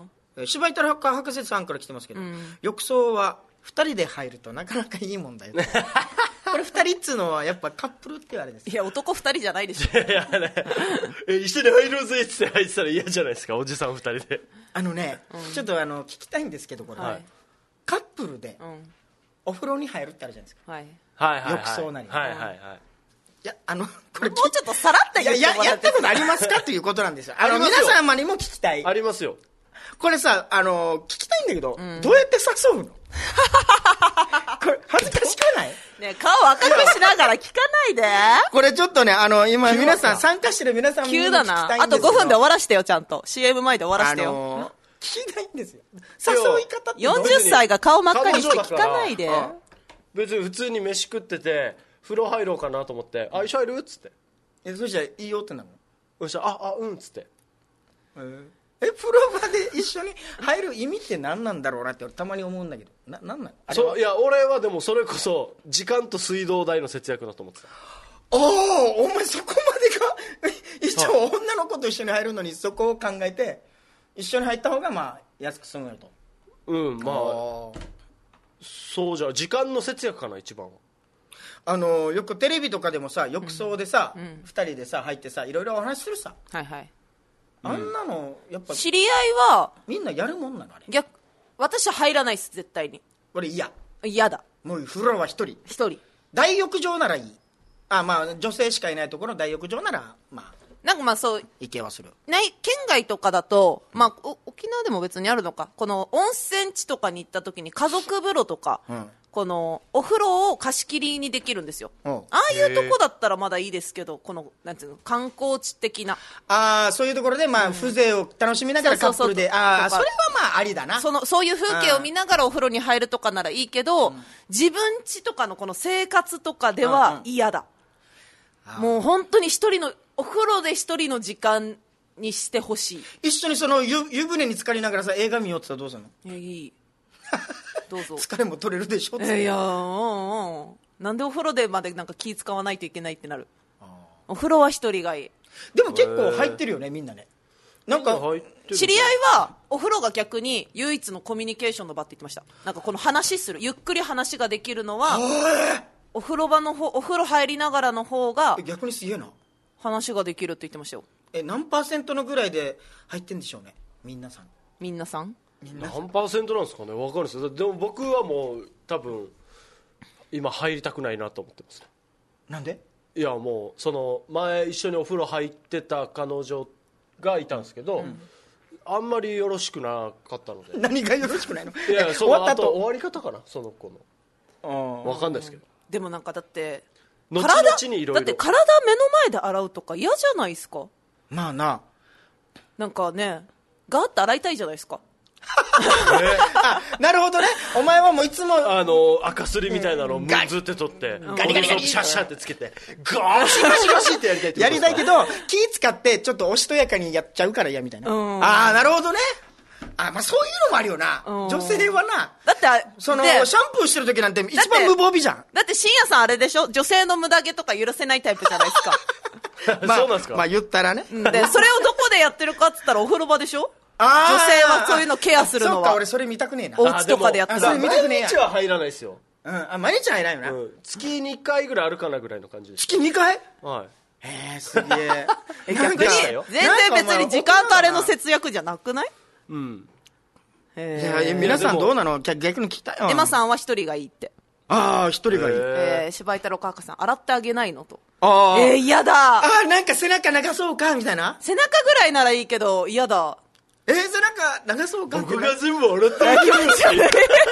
芝居太郎博士さんから来てますけど、うん、浴槽は二人で入るとなかなかいいもんだよね。これ二人っつうのはやっぱカップルってあれですか。 いや、男二人じゃないでしょ。いやね、 え、一緒に入ろうぜって入ってたら嫌じゃないですか、おじさん二人で。 あのね、うん、ちょっとあの聞きたいんですけど、これ、はい、カップルでお風呂に入るってあるじゃないですか。はい、はいはいはい、浴槽なり。はいはいはい。いや、あの、これもうちょっとさらって言ってもらって。 いや、やったことありますかっていうことなんですよ。あの、皆様にも聞きたい。 ありますよ。 これさ、あの、聞きたいんだけど、うん、どうやって誘うの？これ、恥ずかしくない？ ね、顔赤くしながら聞かないで。 これちょっとね、あの、今、皆さん、参加してる皆さんにも聞きたいんですよ。 急だな。あとごふんで終わらしてよ、ちゃんと。シーエム 前で終わらしてよ。あのー、 聞きたいんですよ。誘い方ってよんじゅっさいが顔真っ赤にして聞かないで。 別に普通に飯食ってて、風呂入ろうかなと思って、あ、一緒入るっつって。 え、そしたらいいよってなるの？ そしたら、あ、あ、うんっつって。 えーえ、風呂場で一緒に入る意味って何なんだろうなって俺たまに思うんだけど、な、なんなの？ そう、いや、俺はでもそれこそ時間と水道代の節約だと思ってた。 おお、お前そこまでか。一応女の子と一緒に入るのにそこを考えて一緒に入った方がまあ安く済むよと。 うん、まあそうじゃ、時間の節約かな一番は。 あのよくテレビとかでもさ、浴槽でさ、うんうん、ふたりでさ入ってさ、いろいろお話しするさ。 はいはい。 あんなのやっぱ知り合いはみんなやるもんなの？あれ逆、私は入らないっす絶対に。 俺嫌。 嫌だ。 もう風呂は一人一人。 大浴場ならいい。あ、まあ女性しかいないところの大浴場ならまあなんかまあそう行けはする。 ない県外とかだと、まあ沖縄でも別にあるのか、この温泉地とかに行った時に家族風呂とか、うん、このお風呂を貸し切りにできるんですよ。ああいうとこだったらまだいいですけど、このなんていうの、観光地的な、 ああそういうところでまあ、うん、風情を楽しみながらカップルで、ああそれはまあありだな。 そのそういう風景を見ながらお風呂に入るとかならいいけど、うん、自分家とかのこの生活とかでは嫌だ。うんうん、もう本当に一人のお風呂で一人の時間にしてほしい。 一緒にその 湯, 湯船に浸かりながらさ映画見ようって言ったらどうするの？ いや、いいどうぞ。 疲れも取れるでしょって。 いやー、うんうん、なんでお風呂でまでなんか気使わないといけないってなる。お風呂は一人がいい。 でも結構入ってるよねみんなね。なんか知り合いはお風呂が逆に唯一のコミュニケーションの場って言ってました。なんかこの話する、ゆっくり話ができるのはお風呂場の方、お風呂入りながらの方が逆にすげえな、 話ができるって言ってましたよ。 え、何パーセントのぐらいで入ってんでしょうね、みんなさん。 みんなさん何パーセントなんですかね、分かるんですよ。でも僕はもう多分今入りたくないなと思ってます。 なんで？ いやもうその前一緒にお風呂入ってた彼女がいたんですけど、うん、あんまりよろしくなかったので。 何がよろしくないの？ いやその後終わり方かな、その子の。分かんないですけど。 でもなんかだって後々にいろいろだって体目の前で洗うとか嫌じゃないですか。 まあな、 なんかね、ガーッと洗いたいじゃないですか。 あ、なるほどね。お前はもういつもあの赤すりみたいなのをムズって取ってガリガリガリシャッシャってつけてゴシゴシゴシってやりたいってことですか？ やりたいけど気使ってちょっとおしとやかにやっちゃうから嫌みたいな。ああ、なるほどね。あ、まあそういうのもあるよな。女性はな、 だってそのシャンプーしてる時なんて一番無防備じゃん。 だって深夜さんあれでしょ、女性の無駄毛とか許せないタイプじゃないですか。 まあ、 そうなんですか。 まあ言ったらね。 でそれをどこでやってるかっつったらお風呂場でしょ。女性はそういうのケアするのは。 そうか、俺それ見たくねえな。 お家とかでやってる。 それ見たくねえや。 毎日は入らないですよ。 うん、あ、毎日は入らないよな、うん、 月にかいぐらいあるかなぐらいの感じです。 月にかい？ はい。 えー、すげえ。 え、逆に全然別に時間とあれの節約じゃなくない？ うん。 えー、いや皆さんどうなの？逆に聞きたいよ。 エマさんは一人がいいって。 ああ、一人がいい。 えー、柴井太郎かかさん洗ってあげないのと。ああ。えー、嫌だ。 ああ、なんか背中流そうかみたいな。 背中ぐらいならいいけど嫌だ。 えー、背中流そうか。 僕が全部洗ってあげるんですよね。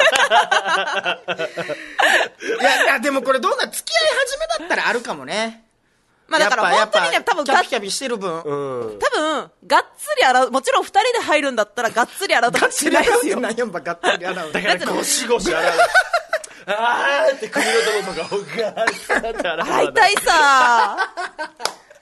いやいや、でもこれどうな、付き合い始めだったらあるかもね。 まあだから本当にね、多分キャピキャピしてる分、うん、 多分がっつり洗う、もちろん二人で入るんだったらがっつり洗うとかしないですよ。 がっつり洗うって何やんばがっつり洗う。 だからゴシゴシ洗う。あーって首のとことかをガーッて洗う。 洗いたいさ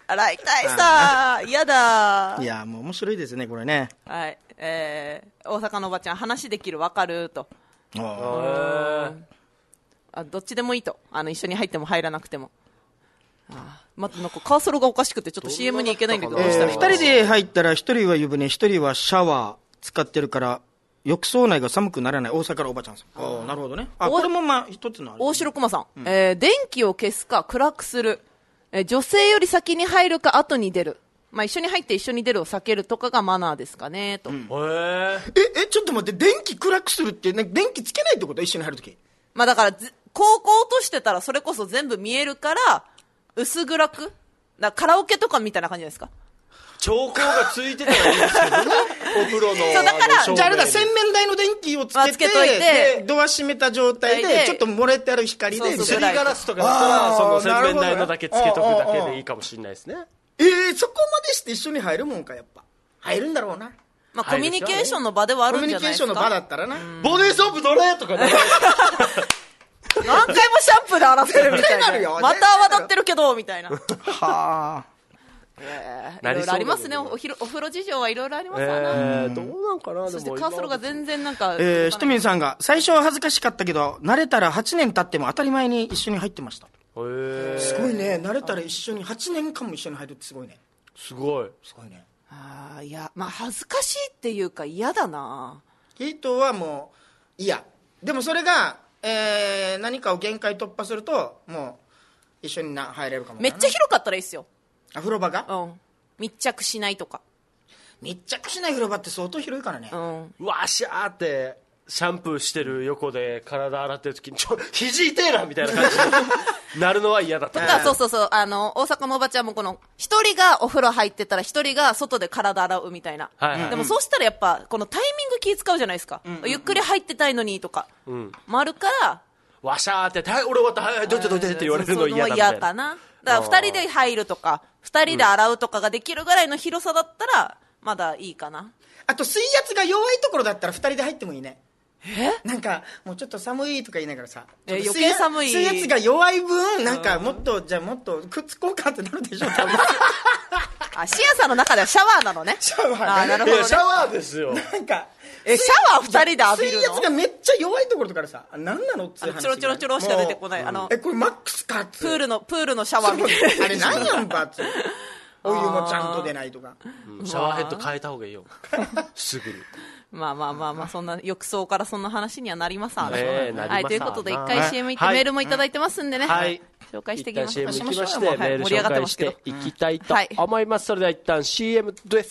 洗いたいさー。嫌だー。 いやもう面白いですねこれね。 はい。えー、大阪のおばちゃん、話できる、わかると。 ああ、どっちでもいいと。あの、一緒に入っても入らなくても。あま、なんかカーソルがおかしくてちょっと シーエム に行けないんだけど、どうしたらいいふたりで入ったらひとりは湯船ひとりはシャワー使ってるから浴槽内が寒くならない。大阪のおばちゃんさん。ああなるほどね。あこれもまあ一つのあれ、ね、 大城駒さん、うん、えー、電気を消すか暗くする、えー、女性より先に入るか後に出る、まあ、一緒に入って一緒に出るを避けるとかがマナーですかねと、うん、 へええちょっと待って、電気暗くするって、ね、電気つけないってこと？一緒に入るとき。 まあだから高校落としてたらそれこそ全部見えるから薄暗くだカラオケとかみたいな感じですか。 調光がついてたらいいですけどねお風呂のそうだからじゃああれだ洗面台の電気をつけて、 つけといてでドア閉めた状態でちょっと漏れてある光ですりガラスとかだったらその洗面台のだけつけとくだけでいいかもしれないですね。 えー、そこまでして一緒に入るもんか。やっぱ入るんだろうな。 まあコミュニケーションの場ではあるんじゃないですか。 コミュニケーションの場だったらな。 ボディーソープどれとかね何回もシャンプーで洗ってるみたいなまた泡立ってるけどみたいなはあえー、いろいろありますね。お風呂、お風呂事情はいろいろありますわな、 えー、どうなんかな。 そしてカーソルが全然なんか、 えー、ひとみんさんが最初は恥ずかしかったけど慣れたらはちねん経っても当たり前に一緒に入ってました。へー、すごいね。慣れたら一緒にはちねんかんも一緒に入るってすごいね。 すごいすごいね。 あいやまあ恥ずかしいっていうか嫌だな。 ヒートはもう嫌。でもそれが、えー、何かを限界突破するともう一緒にな入れるかも。 めっちゃ広かったらいいっすよ。 あ風呂場が、 うん、密着しないとか。 密着しない風呂場って相当広いからね。 うん、 うわしゃーってシャンプーしてる横で体洗ってる時にちょ肘痛えなみたいな感じになるのは嫌だったとかそうそうそう、あの大阪のおばちゃんもこの一人がお風呂入ってたら一人が外で体洗うみたいな、はいはい、でもそうしたらやっぱこのタイミング気使うじゃないですか、うんうんうん、ゆっくり入ってたいのにとか、うん、もあるからわしゃーって、はい、俺終わった、はいはい、どいてどいてって言われるの嫌だみたいな。 嫌かな。だからふたりで入るとかふたりで洗うとかができるぐらいの広さだったらまだいいかな。 あと水圧が弱いところだったらふたりで入ってもいいね。 えなんかもうちょっと寒いとか言いながらさ、 え余計寒い水圧が弱い分なんかもっと、うん、じゃあもっとくっつこうかってなるでしょ多分あシアさんの中ではシャワーなのね。 シャワー、ね、 あなるほど、ね、 シャワーですよ。 なんかえシャワーふたりで浴びるの。 水圧がめっちゃ弱いところからさ何なのっていう話。 ちょろちょろちょろしか出てこない。あのえこれマックスかっつプールのプールのシャワーみたいなあれ何やんばっつお湯もちゃんと出ないとか、 うん、シャワーヘッド変えた方がいいよすぐに。 まあまあまあまあそんな浴槽からそんな話にはなりますわね、 えー、 はい、ということで一回 シーエム 行ってメールもいただいてますんでね、はい、紹介していきましょう。 一旦 シーエム 行きましてメール紹介していきたいと思います、うん、それでは一旦 シーエム です。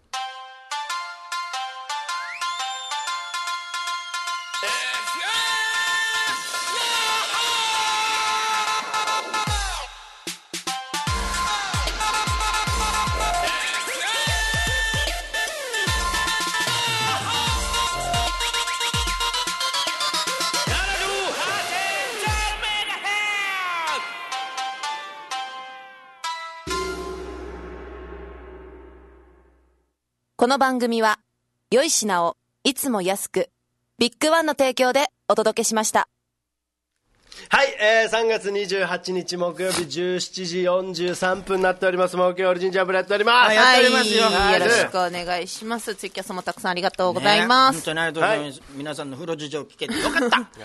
この番組は良い品をいつも安くビッグワンの提供でお届けしました。 はい、えー、さんがつにじゅうはちにち木曜日じゅうしちじよんじゅうさんぷんになっております。木曜オリジンジャンブルやっております。 はい、やっておりますよ、はい、よろしくお願いします。ツイキャスもたくさんありがとうございます、 ね、本当にありがとうございます、はい、皆さんの風呂事情聞けてよかったいやよかった、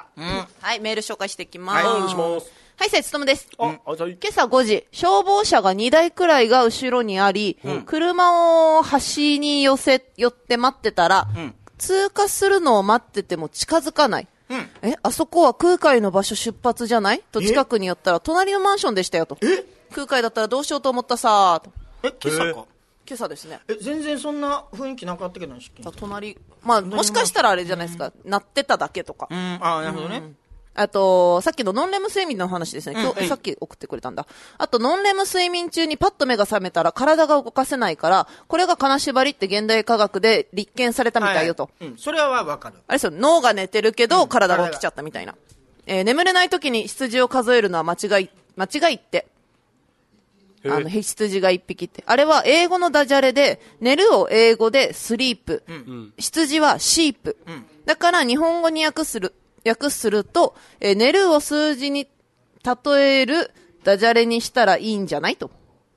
はいうんはい、メール紹介していきます。 はい、お願いします。 はい、せつとむです、うん、 今朝ごじ消防車がにだいくらいが後ろにあり、うん、車を端に寄せ寄って待ってたら、うん、通過するのを待ってても近づかない、うん、えあそこは空海の場所出発じゃないと近くに寄ったら隣のマンションでしたよと。 え空海だったらどうしようと思ったさと。 え今朝か、 今朝ですね。 え全然そんな雰囲気なかったけど隣、まあ、もしかしたらあれじゃないですか、鳴ってただけとか。 うん、あなるほどね、うんあと、さっきのノンレム睡眠の話ですね。今日、うん、さっき送ってくれたんだ。あと、ノンレム睡眠中にパッと目が覚めたら体が動かせないから、これが金縛りって現代科学で立件されたみたいよと。 はいはいうん、それはわかる。 あれですよ、脳が寝てるけど、体が起きちゃったみたいな。えー、眠れない時に羊を数えるのは間違い、間違いって。あの、羊が一匹って。あれは英語のダジャレで、寝るを英語でスリープ。うん、羊はシープ。うん、だから日本語に訳する。訳すると、えー、寝るを数字に例えるダジャレにしたらいいんじゃないと。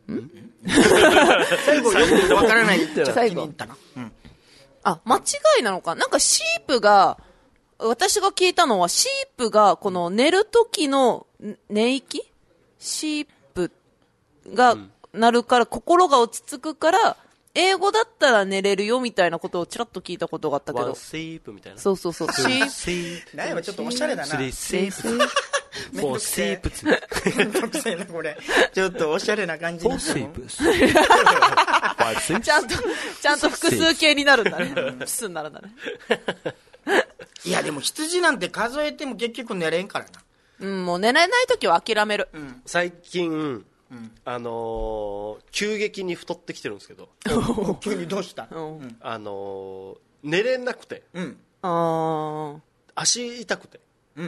最後よくわからないって最後あ、間違いなのか。なんかシープが、私が聞いたのはシープがこの寝る時の寝息シープが鳴るから心が落ち着くから英語だったら寝れるよみたいなことをちらっと聞いたことがあったけど。 ワンスリープみたいな。 そうそうそう。シープ。なんやちょっとおしゃれだな。 スリースリープ。フォースリープ。 めんどくさいなこれ。ちょっとおしゃれな感じに。 フォースリープ。 ちゃんとちゃんと複数形になるんだね。複数になるんだね。 いやでも羊なんて数えても結局寝れんからな。 うん、もう寝れない時は諦める。 うん、 最近、うん、あのー、急激に太ってきてるんですけど。 急にどうした？ うん、あのー、寝れなくて、 うん、 あ足痛くて、 うん、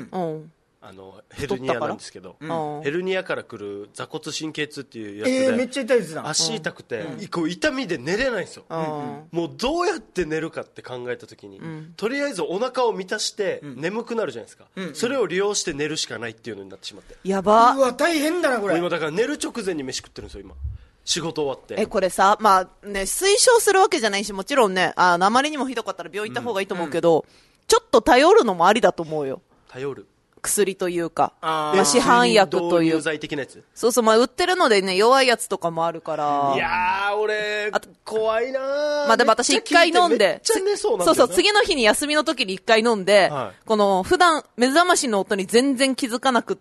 あのヘルニアなんですけど、 うん、 ヘルニアから来る座骨神経痛っていうやつで、 えー、めっちゃ痛いですな。 足痛くて、うん、こう痛みで寝れないんですよ、 うん、 もうどうやって寝るかって考えた時に、うん、とりあえずお腹を満たして眠くなるじゃないですか、うん、それを利用して寝るしかないっていうのになってしまって、 やば。 うわ大変だなこれ。 今だから寝る直前に飯食ってるんですよ今、仕事終わって。 えこれさ、まあね、推奨するわけじゃないし、もちろんね、ああまりにもひどかったら病院行った方がいいと思うけど、うん、ちょっと頼るのもありだと思うよ。 頼る薬というか、 あまあ、市販薬という、 剤的なやつ。 そうそう、まあ、売ってるのでね、弱いやつとかもあるから。 いやー、俺、怖いなー。 まあ、でも私一回飲んで、 めっちゃ寝そうなんだよね。 そうそう、次の日に休みの時に一回飲んで、はい、この、普段、目覚ましの音に全然気づかなくって、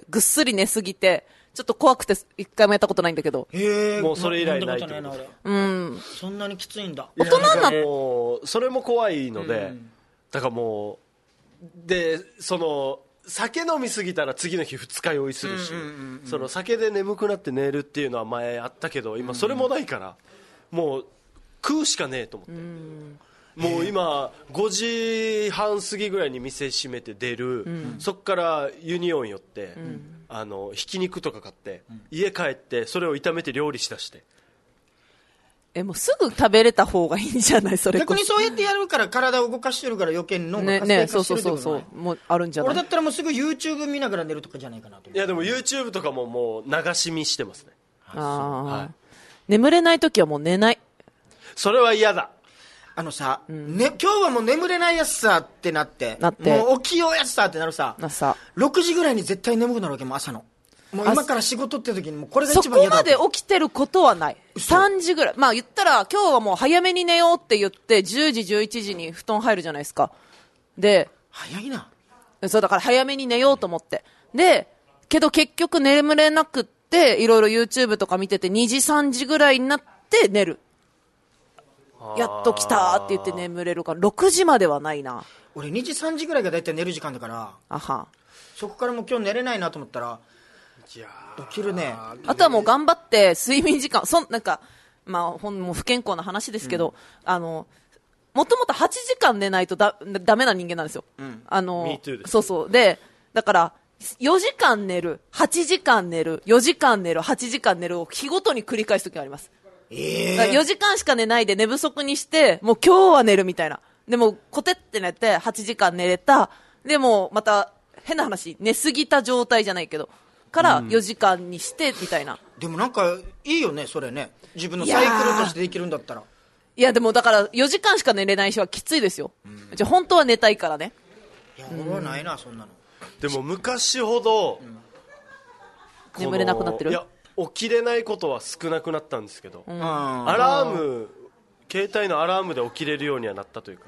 ぐっすり寝すぎて、ちょっと怖くて一回もやったことないんだけど。 へー、 もうそれ以来ないってこと。 うん。 そんなにきついんだ。 大人になって。 もう、それも怖いので、うん、だからもう、で、その、酒飲みすぎたら次の日二日酔いするし、その酒で眠くなって寝るっていうのは前あったけど、今それもないから、もう食うしかねえと思って、もう今ごじはん過ぎぐらいに店閉めて出る、そっからユニオン寄って、あのひき肉とか買って家帰ってそれを炒めて料理しだして、 えもうすぐ食べれた方がいいんじゃない？それ逆にそうやってやるから体を動かしてるから余計に脳が活性化してるってことない？ね、そうそうそうそう、もうあるんじゃない？俺だったらもうすぐ YouTube 見ながら寝るとかじゃないかなと思う。 いやでも YouTube とかももう流し見してますね。 ああ、はい、眠れない時はもう寝ない。 それは嫌だ。 あのさ、うんね、今日はもう眠れないやつさってなってなってもう起きようやつさってなるさ、 朝ろくじぐらいに絶対眠くなるわけ。もう朝のもう今から仕事って時にもうこれが一番嫌だ。 そこまで起きてることはない。さんじぐらい、まあ言ったら今日はもう早めに寝ようって言ってじゅうじじゅういちじに布団入るじゃないですか。で早いな。 そうだから早めに寝ようと思って、でけど結局眠れなくっていろいろ YouTube とか見ててにじさんじぐらいになって寝る。やっと来たって言って眠れるからろくじまではないな。 俺にじさんじぐらいがだいたい寝る時間だから、 あはそこからもう今日寝れないなと思ったら起きるね。 あとはもう頑張って睡眠時間そんなんかまあほんもう不健康な話ですけど、うん、あのもともとはちじかん寝ないとだダメな人間なんですよ、うん、あのそうそうでだからよじかん寝るはちじかん寝るよじかん寝るはちじかん寝るを日ごとに繰り返す時があります。 えー、よじかんしか寝ないで寝不足にしてもう今日は寝るみたいな。でもコテって寝てはちじかん寝れた。でもまた変な話寝すぎた状態じゃないけどからよじかんにしてみたいな、 うん、でもなんかいいよねそれね。自分のサイクルとしてできるんだったら。 いやでもだからよじかんしか寝れない日はきついですよ、うん、じゃあ本当は寝たいからね。 いや俺はないな、うん、そんなの。 でも昔ほど、うん、 眠れなくなってる。 いや起きれないことは少なくなったんですけど、うん、アラーム携帯のアラームで起きれるようにはなったというか、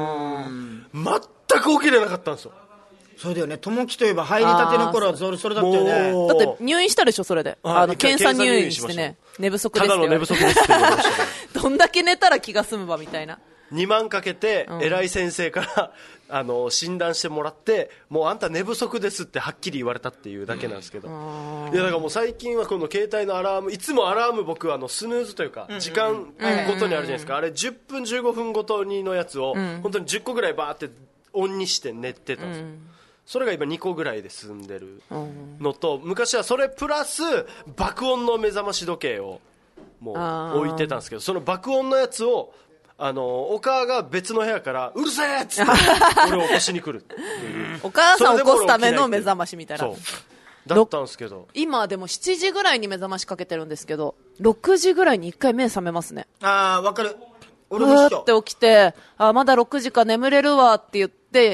全く起きれなかったんですよ。 そうだよね。友樹といえば入りたての頃はそれそれだったよね。 だって入院したでしょそれで。あの検査入院してね、寝不足ですってただの寝不足ですって言われましたけどどんだけ寝たら気が済むばみたいな。にまんかけて偉い先生からあの診断してもらって、もうあんた寝不足ですってはっきり言われたっていうだけなんですけど、いやだからもう最近はこの携帯のアラーム、いつもアラーム僕はあのスヌーズというか時間ごとにあるじゃないですか。あれじゅっぷんじゅうごふんごとにのやつを本当にじゅっこぐらいバーってオンにして寝てたんですよ。それが今にこぐらいで済んでるのと、昔はそれプラス爆音の目覚まし時計をもう置いてたんですけど、その爆音のやつをあのお母が別の部屋からうるせえっつって俺を起こしに来るお母さんを起こすための目覚ましみたいな。 そうだったんですけど、 今でもしちじぐらいに目覚ましかけてるんですけど、ろくじぐらいにいっかい目覚めますね。 ああ、わかる。 うわーって起きて、あ、まだろくじか眠れるわって言って、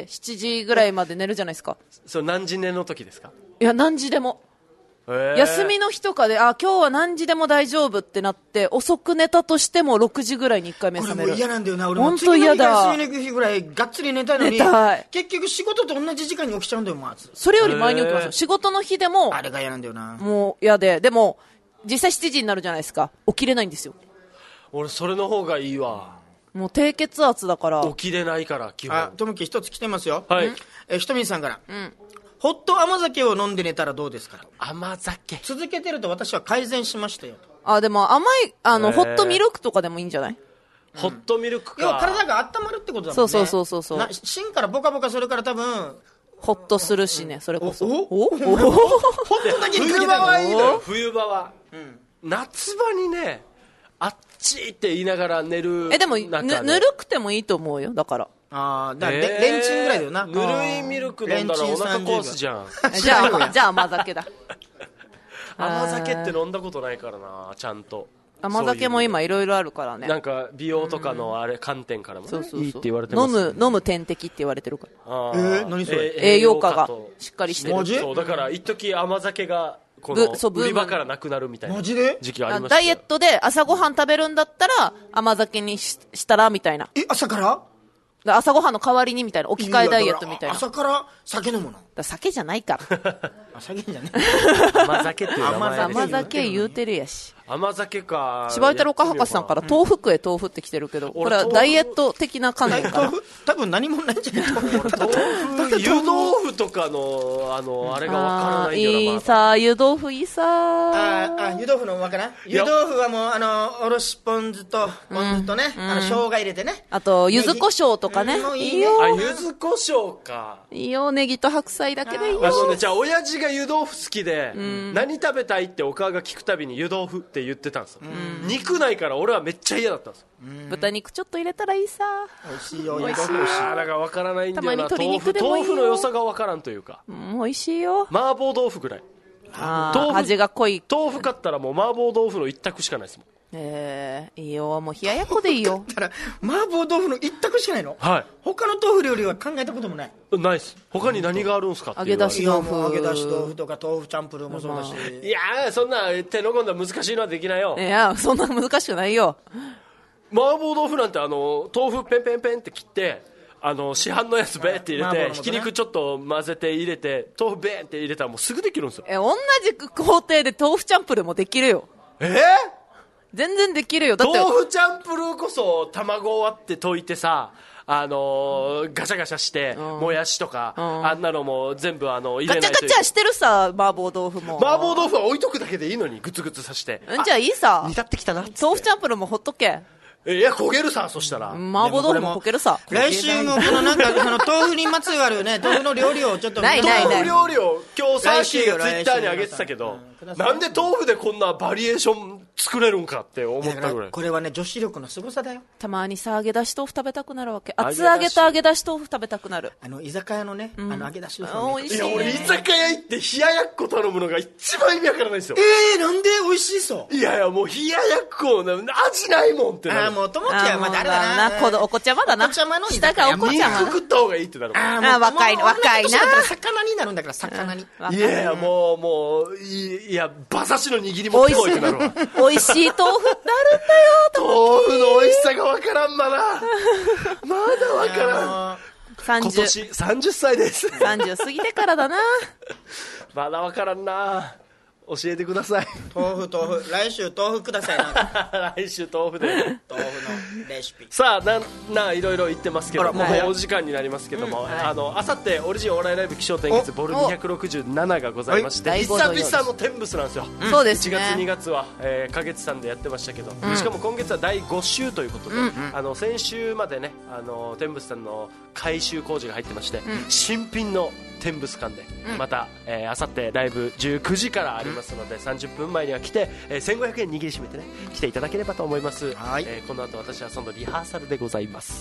しちじぐらいまで寝るじゃないですか。 それ何時寝の時ですか？ いや、何時でも。休みの日とかで、あ、今日は何時でも大丈夫ってなって、遅く寝たとしてもろくじぐらいにいっかい目覚める。 俺も嫌なんだよな。俺も本当嫌だ。 次の日休みの日ぐらいがっつり寝たいのに、 寝たい。 結局仕事と同じ時間に起きちゃうんだよ、まず。 それより前に起きますよ。仕事の日でも、 あれが嫌なんだよな。 もう嫌で、でも、実際しちじになるじゃないですか。起きれないんですよ。 俺それの方がいいわ。 もう低血圧だから。 起きれないから基本。 あ、ともき一つ来てますよ。 はい。 え、ひとみさんから。 うん。 ホット甘酒を飲んで寝たらどうですかと。 甘酒続けてると私は改善しましたよと。 あ、でも甘い、あの、 へーホットミルクとかでもいいんじゃない？ ホットミルクか。 要は体が温まるってことだもんね。 そうそうそうそうそうな芯からボカボカするから多分、 ホッとするしね、それこそ。 おおおおホットだけにかけ冬た場はいいのよ、 の。 冬場は。夏場にね、あっちいって言いながら寝る。 え、でも、ぬ、 中ぬるくてもいいと思うよ、だから。 ああ、だからえーレレンチンぐらいだよな。 ぬるいミルク飲んだらお腹壊すじゃん。 えじゃあ、じゃあ甘酒だ。 甘酒って飲んだことないからな、ちゃんと。 甘酒も今いろいろあるからね。 なんか美容とかのあれ観点からもねそうそうそう。 いいって言われてます。 飲む、飲む点滴って言われてるから。 あえー何それえ栄養価がとしっかりしてる。 マジそうだから一時甘酒がこのぶそうブーム売り場からなくなるみたいなマジで時期がありましたよ。 ダイエットで朝ごはん食べるんだったら甘酒にししたらみたいな。 え、朝からだ朝ごはんの代わりにみたいな。置き換えダイエットみたいな。だか朝から酒飲むのら酒じゃないから。 あ、酒じゃね甘酒っていう名前です。 甘酒言うてるやし。 甘酒か。 柴井太郎か博士さんから豆腐食え豆腐って来てるけど、これはダイエット的な観点から。 豆腐多分何もないんじゃない豆腐湯豆腐とかのあのあれがわからあーないんだよな。 いいさ、湯豆腐いいさ。 ああ、湯豆腐のわからん湯や豆腐はもう、あの、おろしポン酢と、ポン酢とね、あの、生姜入れてね。 あと、柚子胡椒とかねうんもう。いいねいいよ。 あ、柚子胡椒か。 いいよ、ネギと白菜だけでいいあのよ。 ね、じゃあ親父が湯豆腐好きで、何食べたいってお母が聞くたびに湯豆腐って言ってたんですよ。肉ないから俺はめっちゃ嫌だったんですよ。 豚肉ちょっと入れたらいいさ。 美味しいよ、湯美味しい豆腐美味しい。 あーだから分からないんだよな。 たまに鶏豆腐肉でもいいよ豆腐の良さが分からんというか、 うん、美味しいよ。 麻婆豆腐ぐらい。 あ豆腐ー味が濃い。 豆腐買ったらもう麻婆豆腐の一択しかないですもん。 えー、いいよ。もう冷ややっこでいいよ。 だから、麻婆豆腐の一択しかないのはい。 他の豆腐料理は考えたこともない。 ないっす。他に何があるんすかっていう揚げ出しいや、 豆腐もう揚げ出し豆腐とか豆腐チャンプルーもそうだし。 いやーそんな手の込んだ難しいのはできないよ。 いや、そんな難しくないよ。 麻婆豆腐なんてあの豆腐ペンペンペンって切ってあの市販のやつベーって入れて、 麻婆の素ねひき肉ちょっと混ぜて入れて豆腐ベーって入れたらもうすぐできるんですよ。 え、同じ工程で豆腐チャンプルーもできるよ。 えー、 全然できるよ。だって、 豆腐チャンプルーこそ卵を割って溶いてさ、あのー、ガシャガシャして、 うんもやしとか、 うんあんなのも全部あの入ガチャれないとガチャしてるさ、麻婆豆腐も。 麻婆豆腐は置いとくだけでいいのにグツグツさして、 うん、じゃあいいさ煮。立ってきたなっつって豆腐チャンプルーもほっとけ。 えいや焦げるさそしたら、 麻婆豆腐もこけるさ。 来週もこのなんか、その豆腐にまつわるね、豆腐の料理をちょっと。 ないないない豆腐料理を今日サーキーがツイッターに来週上げてたけど、 うんくださいなんで豆腐でこんなバリエーション作れるんかって思っだからたぐらい。 これはね、女子力の凄さだよ。 たまにさ、揚げ出し豆腐食べたくなるわけ。 揚げ出し厚揚げと揚げ出し豆腐食べたくなる。 あの、居酒屋のね、あの、揚げ出し豆腐あのね。 美味しいね。 いや俺居酒屋行って冷ややっこ頼むのが一番意味わからないんですよ。 えー、なんで美味しそう。 いやいやもう冷ややっこな味ないもんってなる。 あー、もう、ともちはまだあれだな。 このお子ちゃまだな。 お子ちゃまの居下が酒屋お子ちゃま肉食った方がいいってなるもん。 あー、もう、 あー若いもう若いな女の子だったら魚になるんだから、魚に。 な。 いやいやもうもういいや馬刺しの握り持ってこいってなるわ。 美味しい豆腐ってあるんだよ。 豆腐の美味しさがわからんまだまだわからん。 あ今さんじゅう、 年さんじゅっさいですさんじゅう過ぎてからだな。 まだわからんな。教えてください。 ー豆腐、豆腐。来週豆腐くださいな。 来週豆腐で豆腐のレシピ。 さあなんないろいろ言ってますけども、 あらもうお時間になりますけども、 うんはいあのあさってオリジンお笑いライブ起承転結おボルにひゃくろくじゅうなながございまして、 はい久々の天ブスなんですよ。 そうですいちがつにね。 がつは、えー、花月さんでやってましたけど、しかも今月はだいご週ということで、あの先週までねあの天ブスさんの改修工事が入ってまして、新品の天ブス館で、また、えー、あさってライブじゅうくじからありますので、さんじゅっぷんまえには来て、えー、せんごひゃくえん握りしめてね来ていただければと思います。 はいえーこの後私はそのリハーサルでございます。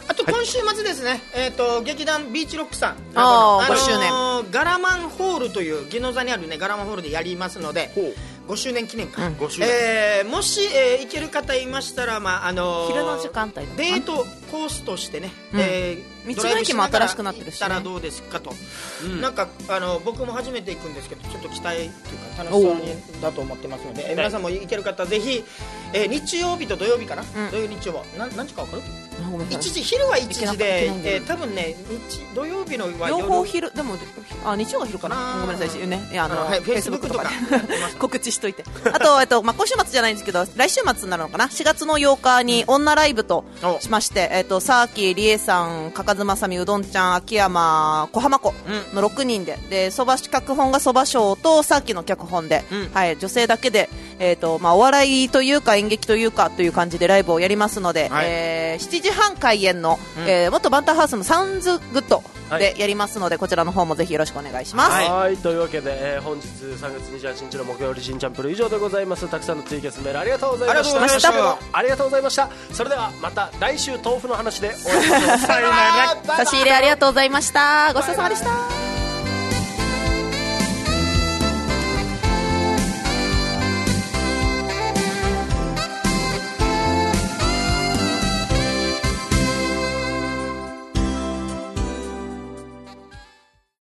あと今週末ですね、はい、えー、と劇団ビーチロックさん、 あー、 あのー、 ごしゅうねんガラマンホールという宜野座にある、ね、ガラマンホールでやりますので、ごしゅうねん記念か、うん、ごしゅうねん、えー、もし、えー、行ける方いましたら、まああのー、 昼の時間帯デートコースとしてね、うん、えー、 道の駅も新しくなってるし、ね、 行ったらどうですかと、うん、なんかあの僕も初めて行くんですけど、ちょっと期待というか楽しそうにだと思ってますので、えー、皆さんも行ける方ぜひ、えー、日曜日と土曜日かな、うん、土曜日曜はな何時か分かる？一時昼は一時で、えー、多分ね日土曜日のは両方昼でもあ日曜が昼かな、ごめんなさいね、いやあの、 はい、フェイスブックとか告知しといて、あとえっとまあ今週末じゃないんですけど来週末になるのかな、しがつのようかに女ライブとしまして、えっとさーきりえさん、かかずまさみ、うどんちゃん、秋山、小浜子のろくにんで、でそば脚本がそば賞とさーきの脚本で、うん、はい、女性だけで、えっとまあお笑いというか演劇というかという感じでライブをやりますので、はい、えー、しちじはん開演の、うん、えー、元バンターハウスのサウンズグッドでやりますので、はい、こちらの方もぜひよろしくお願いします。 はい、はい、というわけで、えー、本日さんがつにじゅうはちにちの木曜日新チャンプル以上でございます。たくさんのツイキャスメールありがとうございました。ありがとうございました。それではまた来週豆腐の話でお会いしましょう。さよなら。 差し入れありがとうございました。ごちそうさまでした。